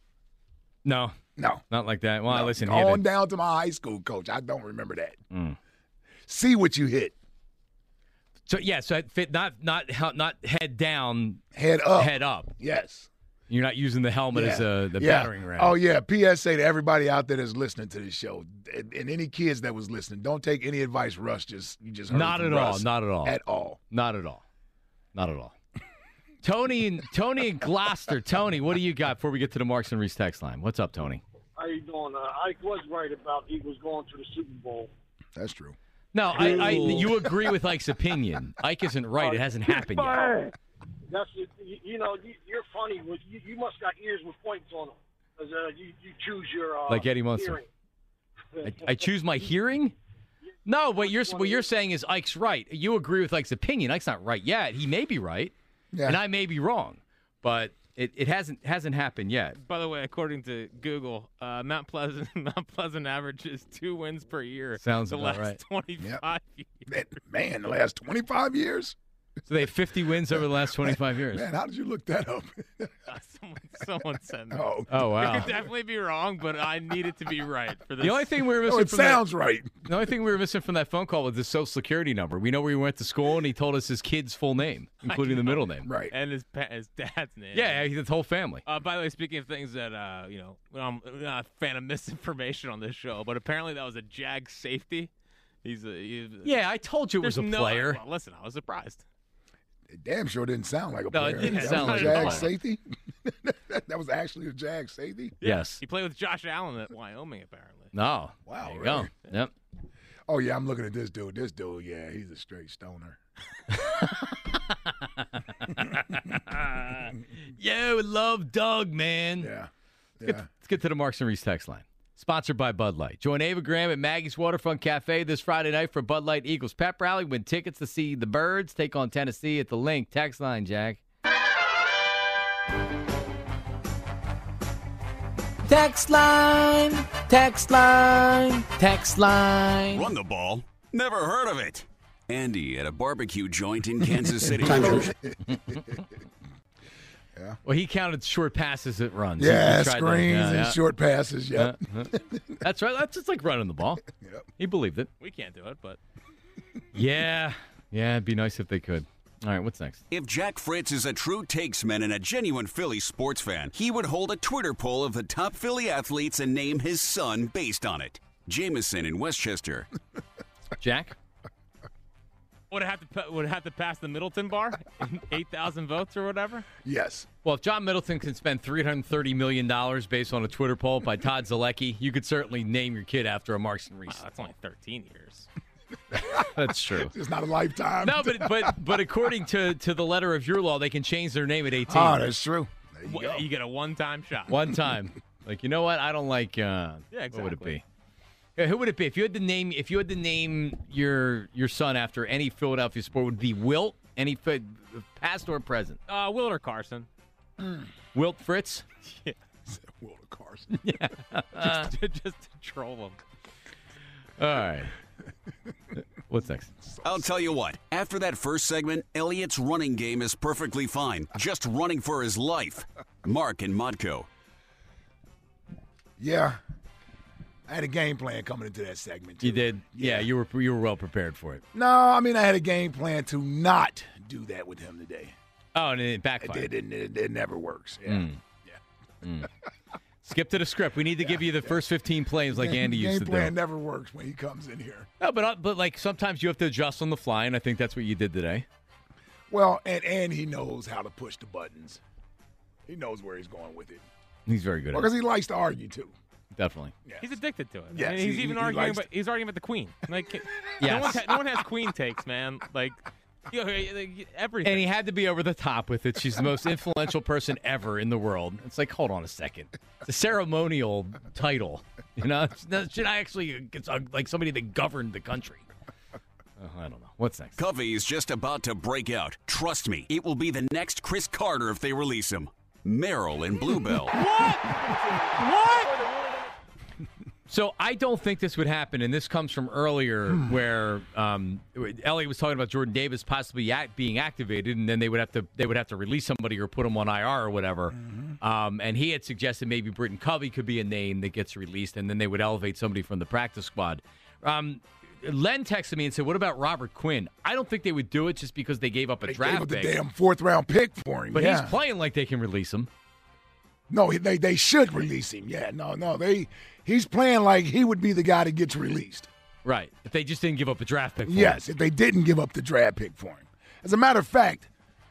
No, No, not like that. Well, no. listen, he had on a- down to my high school coach. I don't remember that. Mm. See what you hit. So yeah, so it fit not not he- not head down, Head up. head up. Yes. You're not using the helmet as a, the yeah. battering ram. Oh, yeah. P S A to everybody out there that's listening to this show and, and any kids that was listening, don't take any advice Russ just you just heard Not from at all. Russ. Not at all. At all. Not at all. Not at all. Tony and Tony and Gloucester. Tony, what do you got before we get to the Marks and Reese text line? What's up, Tony? How you doing? Uh, Ike was right about Eagles going to the Super Bowl. That's true. No, I, I you agree with Ike's opinion. Ike isn't right. It hasn't happened yet. That's it. You, you know, you, you're funny. With you, you must got ears with points on them because uh, you you choose your uh, Like Eddie Munster. hearing. I, I choose my hearing? No, what you're what you're saying is Ike's right. You agree with Ike's opinion. Ike's not right yet. He may be right, Yeah. and I may be wrong, but it, it hasn't hasn't happened yet. By the way, according to Google, uh, Mount Pleasant Mount Pleasant averages two wins per year. Sounds the about last right. twenty-five years. Man, man, the last twenty-five years? So they have fifty wins over the last twenty-five years. Man, how did you look that up? Uh, someone, someone said that. Oh. Oh, wow. It could definitely be wrong, but I need it to be right for this. The only thing we were Oh, missing it from sounds that, right. The only thing we were missing from that phone call was his social security number. We know where he went to school, and he told us his kid's full name, including the middle name. Right. and his pa- his dad's name. Yeah, his whole family. Uh, by the way, speaking of things that uh, you know, I'm not a fan of misinformation on this show, but apparently that was a Jag safety. He's a he's, Yeah, I told you it was a there's no- player. Well, listen, I was surprised. It damn sure didn't sound like a No, it player. didn't that sound was like a a Jag player. safety? That was actually a Jag safety? Yes. He played with Josh Allen at Wyoming, apparently. No. Wow, There you go. really? Yep. Oh, yeah, I'm looking at this dude. This dude, yeah, he's a straight stoner. Yo, love Doug, man. Yeah. Let's, get, let's get to the Marks and Reese text line. Sponsored by Bud Light. Join Ava Graham at Maggie's Waterfront Cafe this Friday night for Bud Light Eagles Pep Rally. Win tickets to see the Birds take on Tennessee at the Link. Text line, Jack. Text line, text line, text line. Run the ball? Never heard of it. Andy at a barbecue joint in Kansas City. Yeah. Well, he counted short passes at runs. Yeah, He tried that. screens Yeah, and yeah. short passes, yep. Yeah, yeah. That's right. That's just like running the ball. Yep. He believed it. We can't do it, but Yeah. Yeah, it'd be nice if they could. All right, what's next? If Jack Fritz is a true takesman and a genuine Philly sports fan, he would hold a Twitter poll of the top Philly athletes and name his son based on it. Jameson in Westchester. Jack? would it have to pa- would it have to pass the Middleton bar, eight thousand votes or whatever? Yes. Well, if John Middleton can spend three hundred thirty million dollars based on a Twitter poll by Todd Zalecki, you could certainly name your kid after a Marks and Reese. Wow, that's only thirteen years. That's true. It's not a lifetime. No, but but but according to, to the letter of your law, they can change their name at eighteen. Oh, that's true. There you Well, go. you get a one-time shot. One time. Like, you know what? I don't like uh Yeah, what would it exactly. be? Yeah, who would it be? If you had to name if you had to name your your son after any Philadelphia sport, would it be Wilt? Any fi- past or present? Uh, Willard Carson. Wilt Fritz? Yeah. Walter Carson. Yeah. just, to, just to troll him. All right. What's next? I'll tell you what, after that first segment, Elliot's running game is perfectly fine, just running for his life. Mark and Modco. Yeah. I had a game plan coming into that segment, too. You did? Yeah, you were you were well prepared for it. No, I mean, I had a game plan to not do that with him today. Oh, and it backfired. It, it, it, it never works. Yeah. Mm. Yeah. Mm. Skip to the script. We need to yeah, give you the yeah. first fifteen plays like Andy game used to do. Game plan never works when he comes in here. No, but, uh, but like sometimes you have to adjust on the fly, and I think that's what you did today. Well, and, and he knows how to push the buttons. He knows where he's going with it. He's very good well, at it. Because he likes to argue, too. Definitely. Yes. He's addicted to it. Yes, I mean, he's he, even he arguing about to... he's arguing about the Queen. Like yes. no, one ha- no one has Queen takes, man. Like you know, everything. And he had to be over the top with it. She's the most influential person ever in the world. It's like, hold on a second. It's a ceremonial title. You know, should I actually it's like somebody that governed the country? Oh, I don't know. What's next? Covey's just about to break out. Trust me, it will be the next Chris Carter if they release him. Merrill and Bluebell. What? What? So I don't think this would happen, and this comes from earlier where um, Elliot was talking about Jordan Davis possibly act, being activated, and then they would have to they would have to release somebody or put him on I R or whatever. Mm-hmm. Um, and he had suggested maybe Britton Covey could be a name that gets released, and then they would elevate somebody from the practice squad. Um, Len texted me and said, "What about Robert Quinn?" I don't think they would do it just because they gave up a they draft gave up pick. the damn fourth round pick for him. But yeah. he's playing like they can release him. No, they they should release him. Yeah, no, no, they he's playing like he would be the guy that gets released. Right. If they just didn't give up a draft pick for yes, him. if they didn't give up the draft pick for him. As a matter of fact,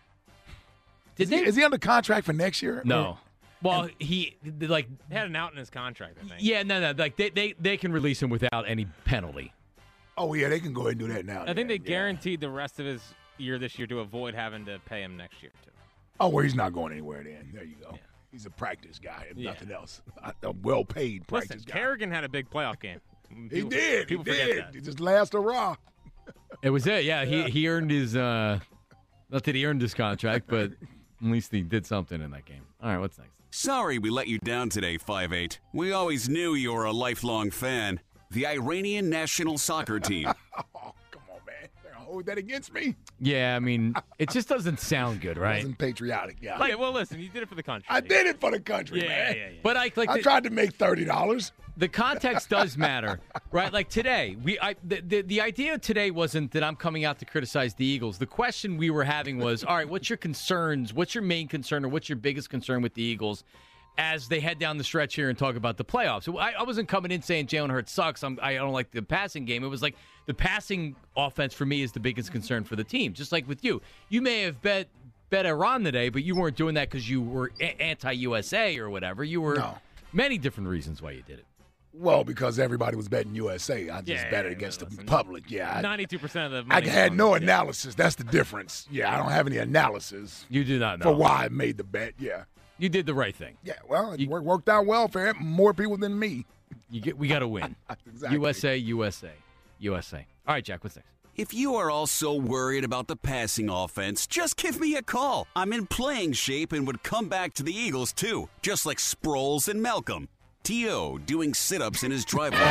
Did is, they, he, is he under contract for next year? No. Or? Well, and, he like he had an out in his contract, I think. Yeah, no, no, like they they, they can release him without any penalty. Oh yeah, they can go ahead and do that now. I think they yeah. guaranteed the rest of his year this year to avoid having to pay him next year too. Oh well, he's not going anywhere then. There you go. Yeah. He's a practice guy, if yeah. nothing else. A well-paid practice Listen, guy. Kerrigan had a big playoff game. he People, did. People he forget did. that. He just last hurrah. It was it. Yeah, yeah. he he earned his. Uh, not that he earned his contract, but at least he did something in that game. All right, what's next? Sorry we let you down today, five eight. We always knew you were a lifelong fan. The Iranian national soccer team. Oh, come on, man. They're going to hold that against me. Yeah, I mean, it just doesn't sound good, right? It wasn't patriotic, yeah. Like, well, listen, you did it for the country. I did it for the country, yeah, man. Yeah, yeah. But I like I the, tried to make thirty dollars. The context does matter, right? Like today, we I the, the the idea today wasn't that I'm coming out to criticize the Eagles. The question we were having was, all right, what's your concerns? What's your main concern, or what's your biggest concern with the Eagles as they head down the stretch here and talk about the playoffs? So I, I wasn't coming in saying Jalen Hurts sucks. I'm, I don't like the passing game. It was like the passing offense for me is the biggest concern for the team. Just like with you, you may have bet bet Iran today, but you weren't doing that because you were a- anti-U S A or whatever. You were no. many different reasons why you did it. Well, because everybody was betting U S A. I just yeah, bet it yeah, against listen, the public. Yeah, ninety-two percent of the I money had no on, analysis. Yeah. That's the difference. Yeah, I don't have any analysis. You do not know for why I made the bet. Yeah, you did the right thing. Yeah, well, it you, worked out well for more people than me. You get, we got to win. Exactly. U S A, U S A, U S A. All right, Jack, what's next? If you are also worried about the passing offense, just give me a call. I'm in playing shape and would come back to the Eagles too, just like Sproles and Malcolm. T O doing sit-ups in his driveway.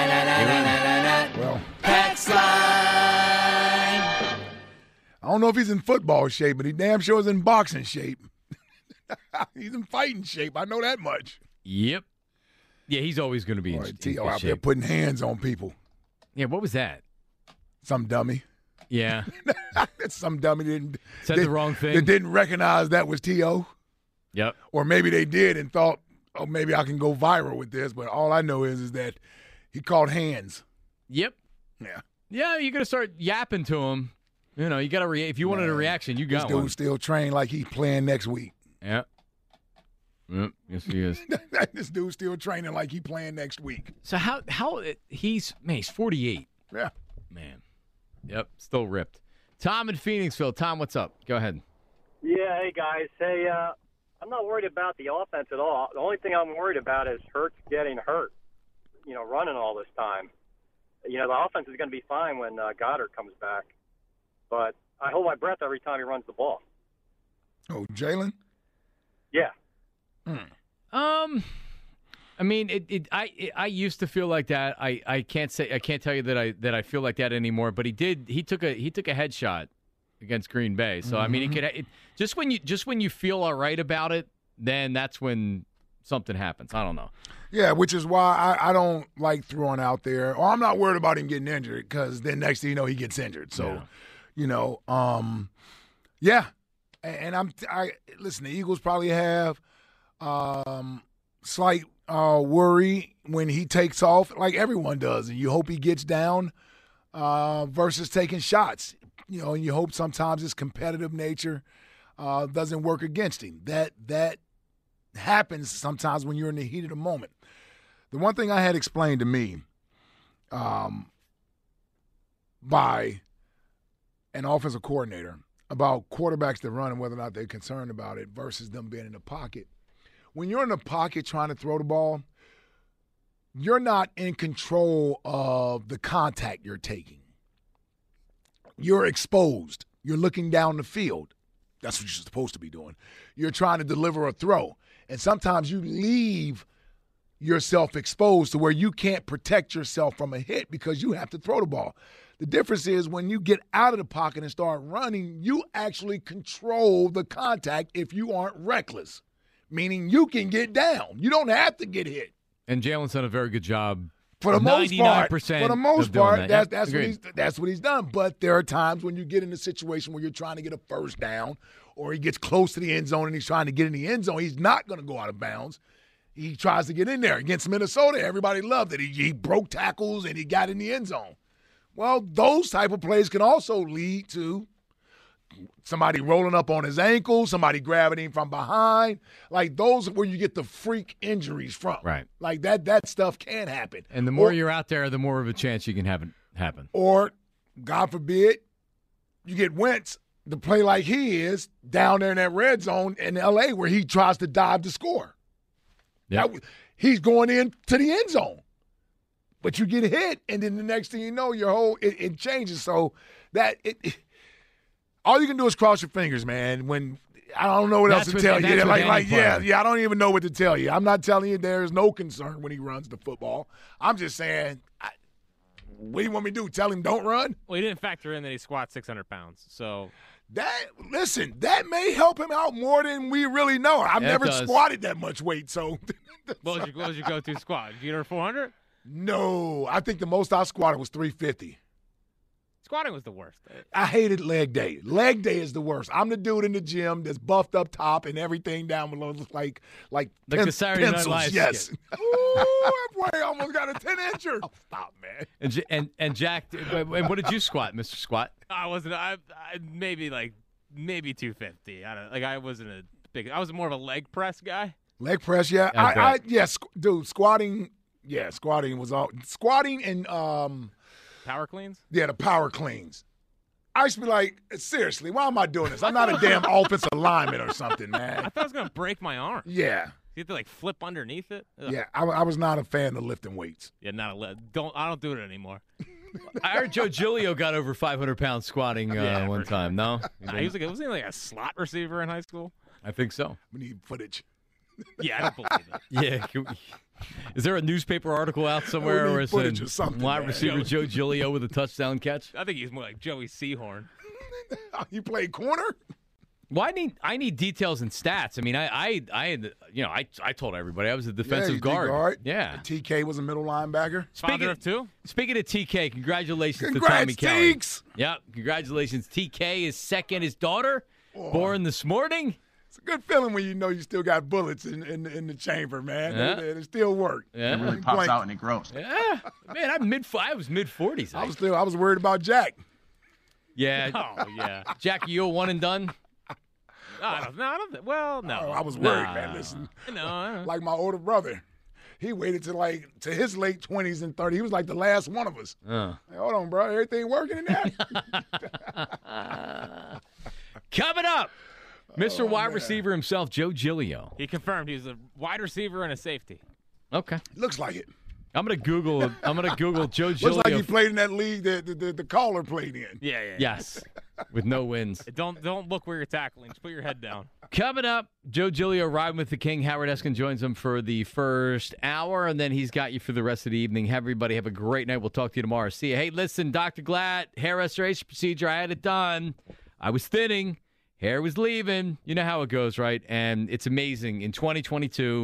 Well, Text line. I don't know if he's in football shape, but he damn sure is in boxing shape. He's in fighting shape. I know that much. Yep. Yeah, he's always going to be in, in T O out shape. there putting hands on people. Yeah, what was that? Some dummy. Yeah. Some dummy didn't said they, the wrong thing. They didn't recognize that was T O. Yep. Or maybe they did and thought, oh, maybe I can go viral with this. But all I know is is that he called hands. Yep. Yeah. Yeah, you're going to start yapping to him. You know, you got to re- if you wanted Man, a reaction, you got this dude one. Still trained like he's playing next week. Yeah. Yep. Yes, he is. This dude's still training like he's playing next week. So how how he's man, he's forty-eight. Yeah. Man. Yep. Still ripped. Tom in Phoenixville. Tom, what's up? Go ahead. Yeah. Hey guys. Hey, uh, I'm not worried about the offense at all. The only thing I'm worried about is Hurts getting hurt. You know, running all this time. You know, the offense is going to be fine when uh, Goddard comes back. But I hold my breath every time he runs the ball. Oh, Jalen? Yeah. Hmm. Um, I mean, it, it. I. It, I used to feel like that. I, I can't say. I can't tell you that I that I feel like that anymore. But he did. He took a. He took a headshot against Green Bay. So mm-hmm. I mean, it could. It, just when you just when you feel all right about it, then that's when something happens. I don't know. Yeah, which is why I, I don't like throwing out there, or I'm not worried about him getting injured because then next thing you know, he gets injured. So, Yeah. you know, um, yeah. And, and I'm, I listen, the Eagles probably have um, slight uh, worry when he takes off, like everyone does, and you hope he gets down uh, versus taking shots. You know, and you hope sometimes his competitive nature uh, doesn't work against him. That that happens sometimes when you're in the heat of the moment. The one thing I had explained to me um, by an offensive coordinator about quarterbacks that run and whether or not they're concerned about it versus them being in the pocket. When you're in the pocket trying to throw the ball, you're not in control of the contact you're taking. You're exposed. You're looking down the field. That's what you're supposed to be doing. You're trying to deliver a throw. And sometimes you leave yourself exposed to where you can't protect yourself from a hit because you have to throw the ball. The difference is when you get out of the pocket and start running, you actually control the contact if you aren't reckless, meaning you can get down. You don't have to get hit. And Jalen's done a very good job. For the most part, for the most of doing part, that. that's Yep, that's what agreed. he's that's what he's done. But there are times when you get in a situation where you're trying to get a first down, or he gets close to the end zone and he's trying to get in the end zone. He's not going to go out of bounds. He tries to get in there against Minnesota. Everybody loved it. He, he broke tackles and he got in the end zone. Well, those type of plays can also lead to somebody rolling up on his ankle, somebody grabbing him from behind. Like those are where you get the freak injuries from. Right. Like that that stuff can happen. And the more Or- you're out there, the more of a chance you can have it happen. Or, God forbid, you get Wentz to play like he is down there in that red zone in L A where he tries to dive to score. Yeah. That- he's going in to the end zone. But you get hit, and then the next thing you know, your whole it, it changes. So that it, it- all you can do is cross your fingers, man. When I don't know what That's else to what- tell you. that's Yeah, what like, any like yeah, player. yeah. I don't even know what to tell you. I'm not telling you there's no concern when he runs the football. I'm just saying, I, what do you want me to do? Tell him don't run? Well, he didn't factor in that he squats six hundred pounds. So That listen, that may help him out more than we really know. I've Yeah, it never does. squatted that much weight, so what was your, what was your go-to squat? Did you get her four hundred? no. I think the most I squatted was three fifty. Squatting was the worst. I hated leg day. Leg day is the worst. I'm the dude in the gym that's buffed up top and everything down below looks like like, Like pen- the Saturday Night pencils. Live Yes. skit. Ooh, that boy almost got a ten incher. Oh, stop, man. And J- and and Jack, and what did you squat, Mister Squat? I wasn't. I, I maybe like maybe two fifty. I don't like. I wasn't a big. I was more of a leg press guy. Leg press, yeah. I I, I bet. yeah, squ- dude, squatting, yeah, squatting was all squatting and um Power cleans. yeah, the power cleans. I used to be like, seriously, why am I doing this? I'm not a damn offensive lineman or something, I man. thought I was gonna break my arm. Yeah. You have to like flip underneath it. Ugh. Yeah, I, I was not a fan of lifting weights. Yeah, not a le- don't. I don't do it anymore. I heard Joe Giglio got over five hundred pounds squatting uh, Yeah, one for time. No, You Nah, didn't? he was like, wasn't he like a slot receiver in high school? I think so. We need footage. Yeah, I don't believe it. Yeah. can we- Is there a newspaper article out somewhere need where it's footage a or something, wide man. receiver Joe Giglio with a touchdown catch? I think he's more like Joey Seahorn. You play corner? Well, I need I need details and stats. I mean, I I I had, you know I I told everybody I was a defensive yeah, you did guard. guard. Yeah. T K was a middle linebacker. Speaking of two. Speaking of T K, congratulations Congrats, to Tommy Kelly. Teeks. Yeah, congratulations. T K is second. His daughter, Oh. born this morning. It's a good feeling when you know you still got bullets in, in, in the chamber, man. Yeah. It, it still work. Yeah. It really pops out and it grows. Yeah, man, I'm mid. I was mid forties. I was still I was worried about Jack. Yeah. Oh yeah. Jack, you a one and done? I don't. No, I don't. Well, no. Oh, I was worried, Nah. man. Listen, No, I don't. like my older brother, he waited to like to his late twenties and thirties. He was like the last one of us. Uh. Like, hold on, bro, everything working in there? Coming up, Mister Oh, Wide man. Receiver himself, Joe Giglio. He confirmed he was a wide receiver and a safety. Okay. Looks like it. I'm gonna Google. I'm gonna Google Joe Giglio. Looks like he played in that league that the, the, the caller played in. Yeah, yeah. Yes, with no wins. Don't don't look where you're tackling. Just put your head down. Coming up, Joe Giglio riding with the King. Howard Eskin joins him for the first hour, and then he's got you for the rest of the evening. Have everybody have a great night. We'll talk to you tomorrow. See you. Hey, listen, Doctor Glatt, hair restoration procedure. I had it done. I was thinning. Hair was leaving. You know how it goes, right? And it's amazing. In twenty twenty-two,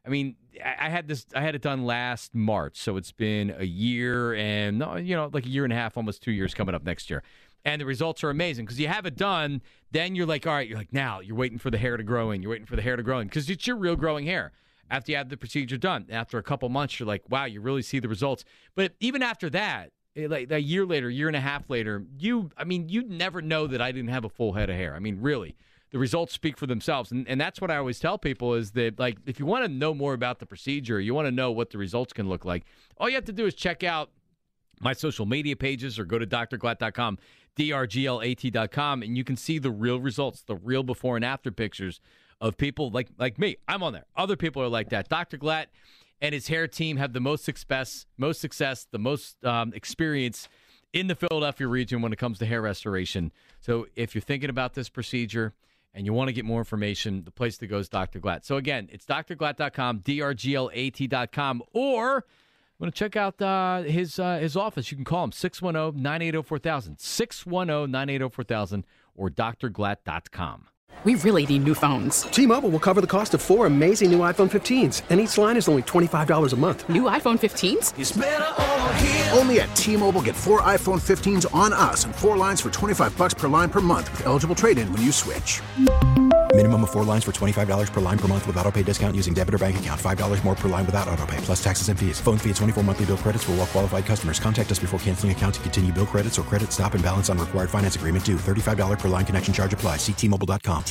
I mean, I, I had this. I had it done last March, so it's been a year and no, you know, like a year and a half, almost two years coming up next year. And the results are amazing because you have it done. Then you're like, all right, you're like, now you're waiting for the hair to grow in. You're waiting for the hair to grow in because it's your real growing hair. After you have the procedure done, after a couple months, you're like, wow, you really see the results. But even after that, like a year later, year and a half later, you, I mean, you'd never know that I didn't have a full head of hair. I mean, really, the results speak for themselves. And, and that's what I always tell people is that, like, if you want to know more about the procedure, you want to know what the results can look like, all you have to do is check out my social media pages or go to D R glatt dot com, D R G L A T dot com, and you can see the real results, the real before and after pictures of people like like me. I'm on there. Other people are like that. Doctor Glatt and his hair team have the most success, most success, the most um, experience in the Philadelphia region when it comes to hair restoration. So if you're thinking about this procedure and you want to get more information, the place to go is Doctor Glatt. So again, it's D R glatt dot com, D R G L A T dot com, or want to check out uh, his uh, his office. You can call him six one zero, nine eight zero, four thousand, six one zero, nine eight zero, four thousand, or D R glatt dot com. We really need new phones. T-Mobile will cover the cost of four amazing new iPhone fifteens, and each line is only twenty-five dollars a month. New iPhone fifteens? It's better over here. Only at T-Mobile, get four iPhone fifteens on us and four lines for twenty-five dollars per line per month with eligible trade-in when you switch. Minimum of four lines for twenty-five dollars per line per month with autopay discount using debit or bank account. five dollars more per line without autopay, plus taxes and fees. Phone fee at twenty-four monthly bill credits for well-qualified customers. Contact us before canceling account to continue bill credits or credit stop and balance on required finance agreement due. thirty-five dollars per line connection charge applies. See T Mobile dot com.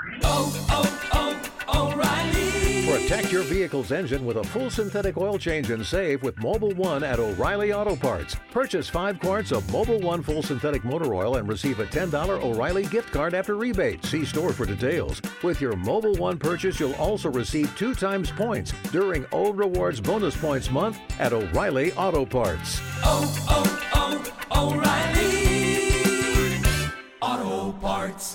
Oh, oh, oh, O'Reilly. Protect your vehicle's engine with a full synthetic oil change and save with Mobil one at O'Reilly Auto Parts. Purchase five quarts of Mobil one full synthetic motor oil and receive a ten dollars O'Reilly gift card after rebate. See store for details. With your Mobil one purchase, you'll also receive two times points during O Rewards Bonus Points Month at O'Reilly Auto Parts. Oh, oh, oh, O'Reilly Auto Parts.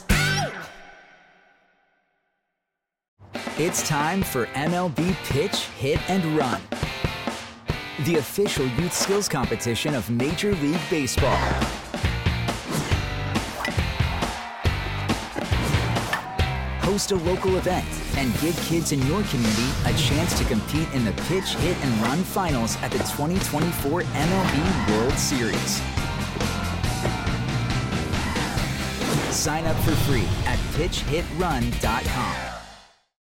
It's time for M L B Pitch, Hit, and Run, the official youth skills competition of Major League Baseball. Host a local event and give kids in your community a chance to compete in the Pitch, Hit, and Run finals at the twenty twenty-four M L B World Series. Sign up for free at pitch hit run dot com.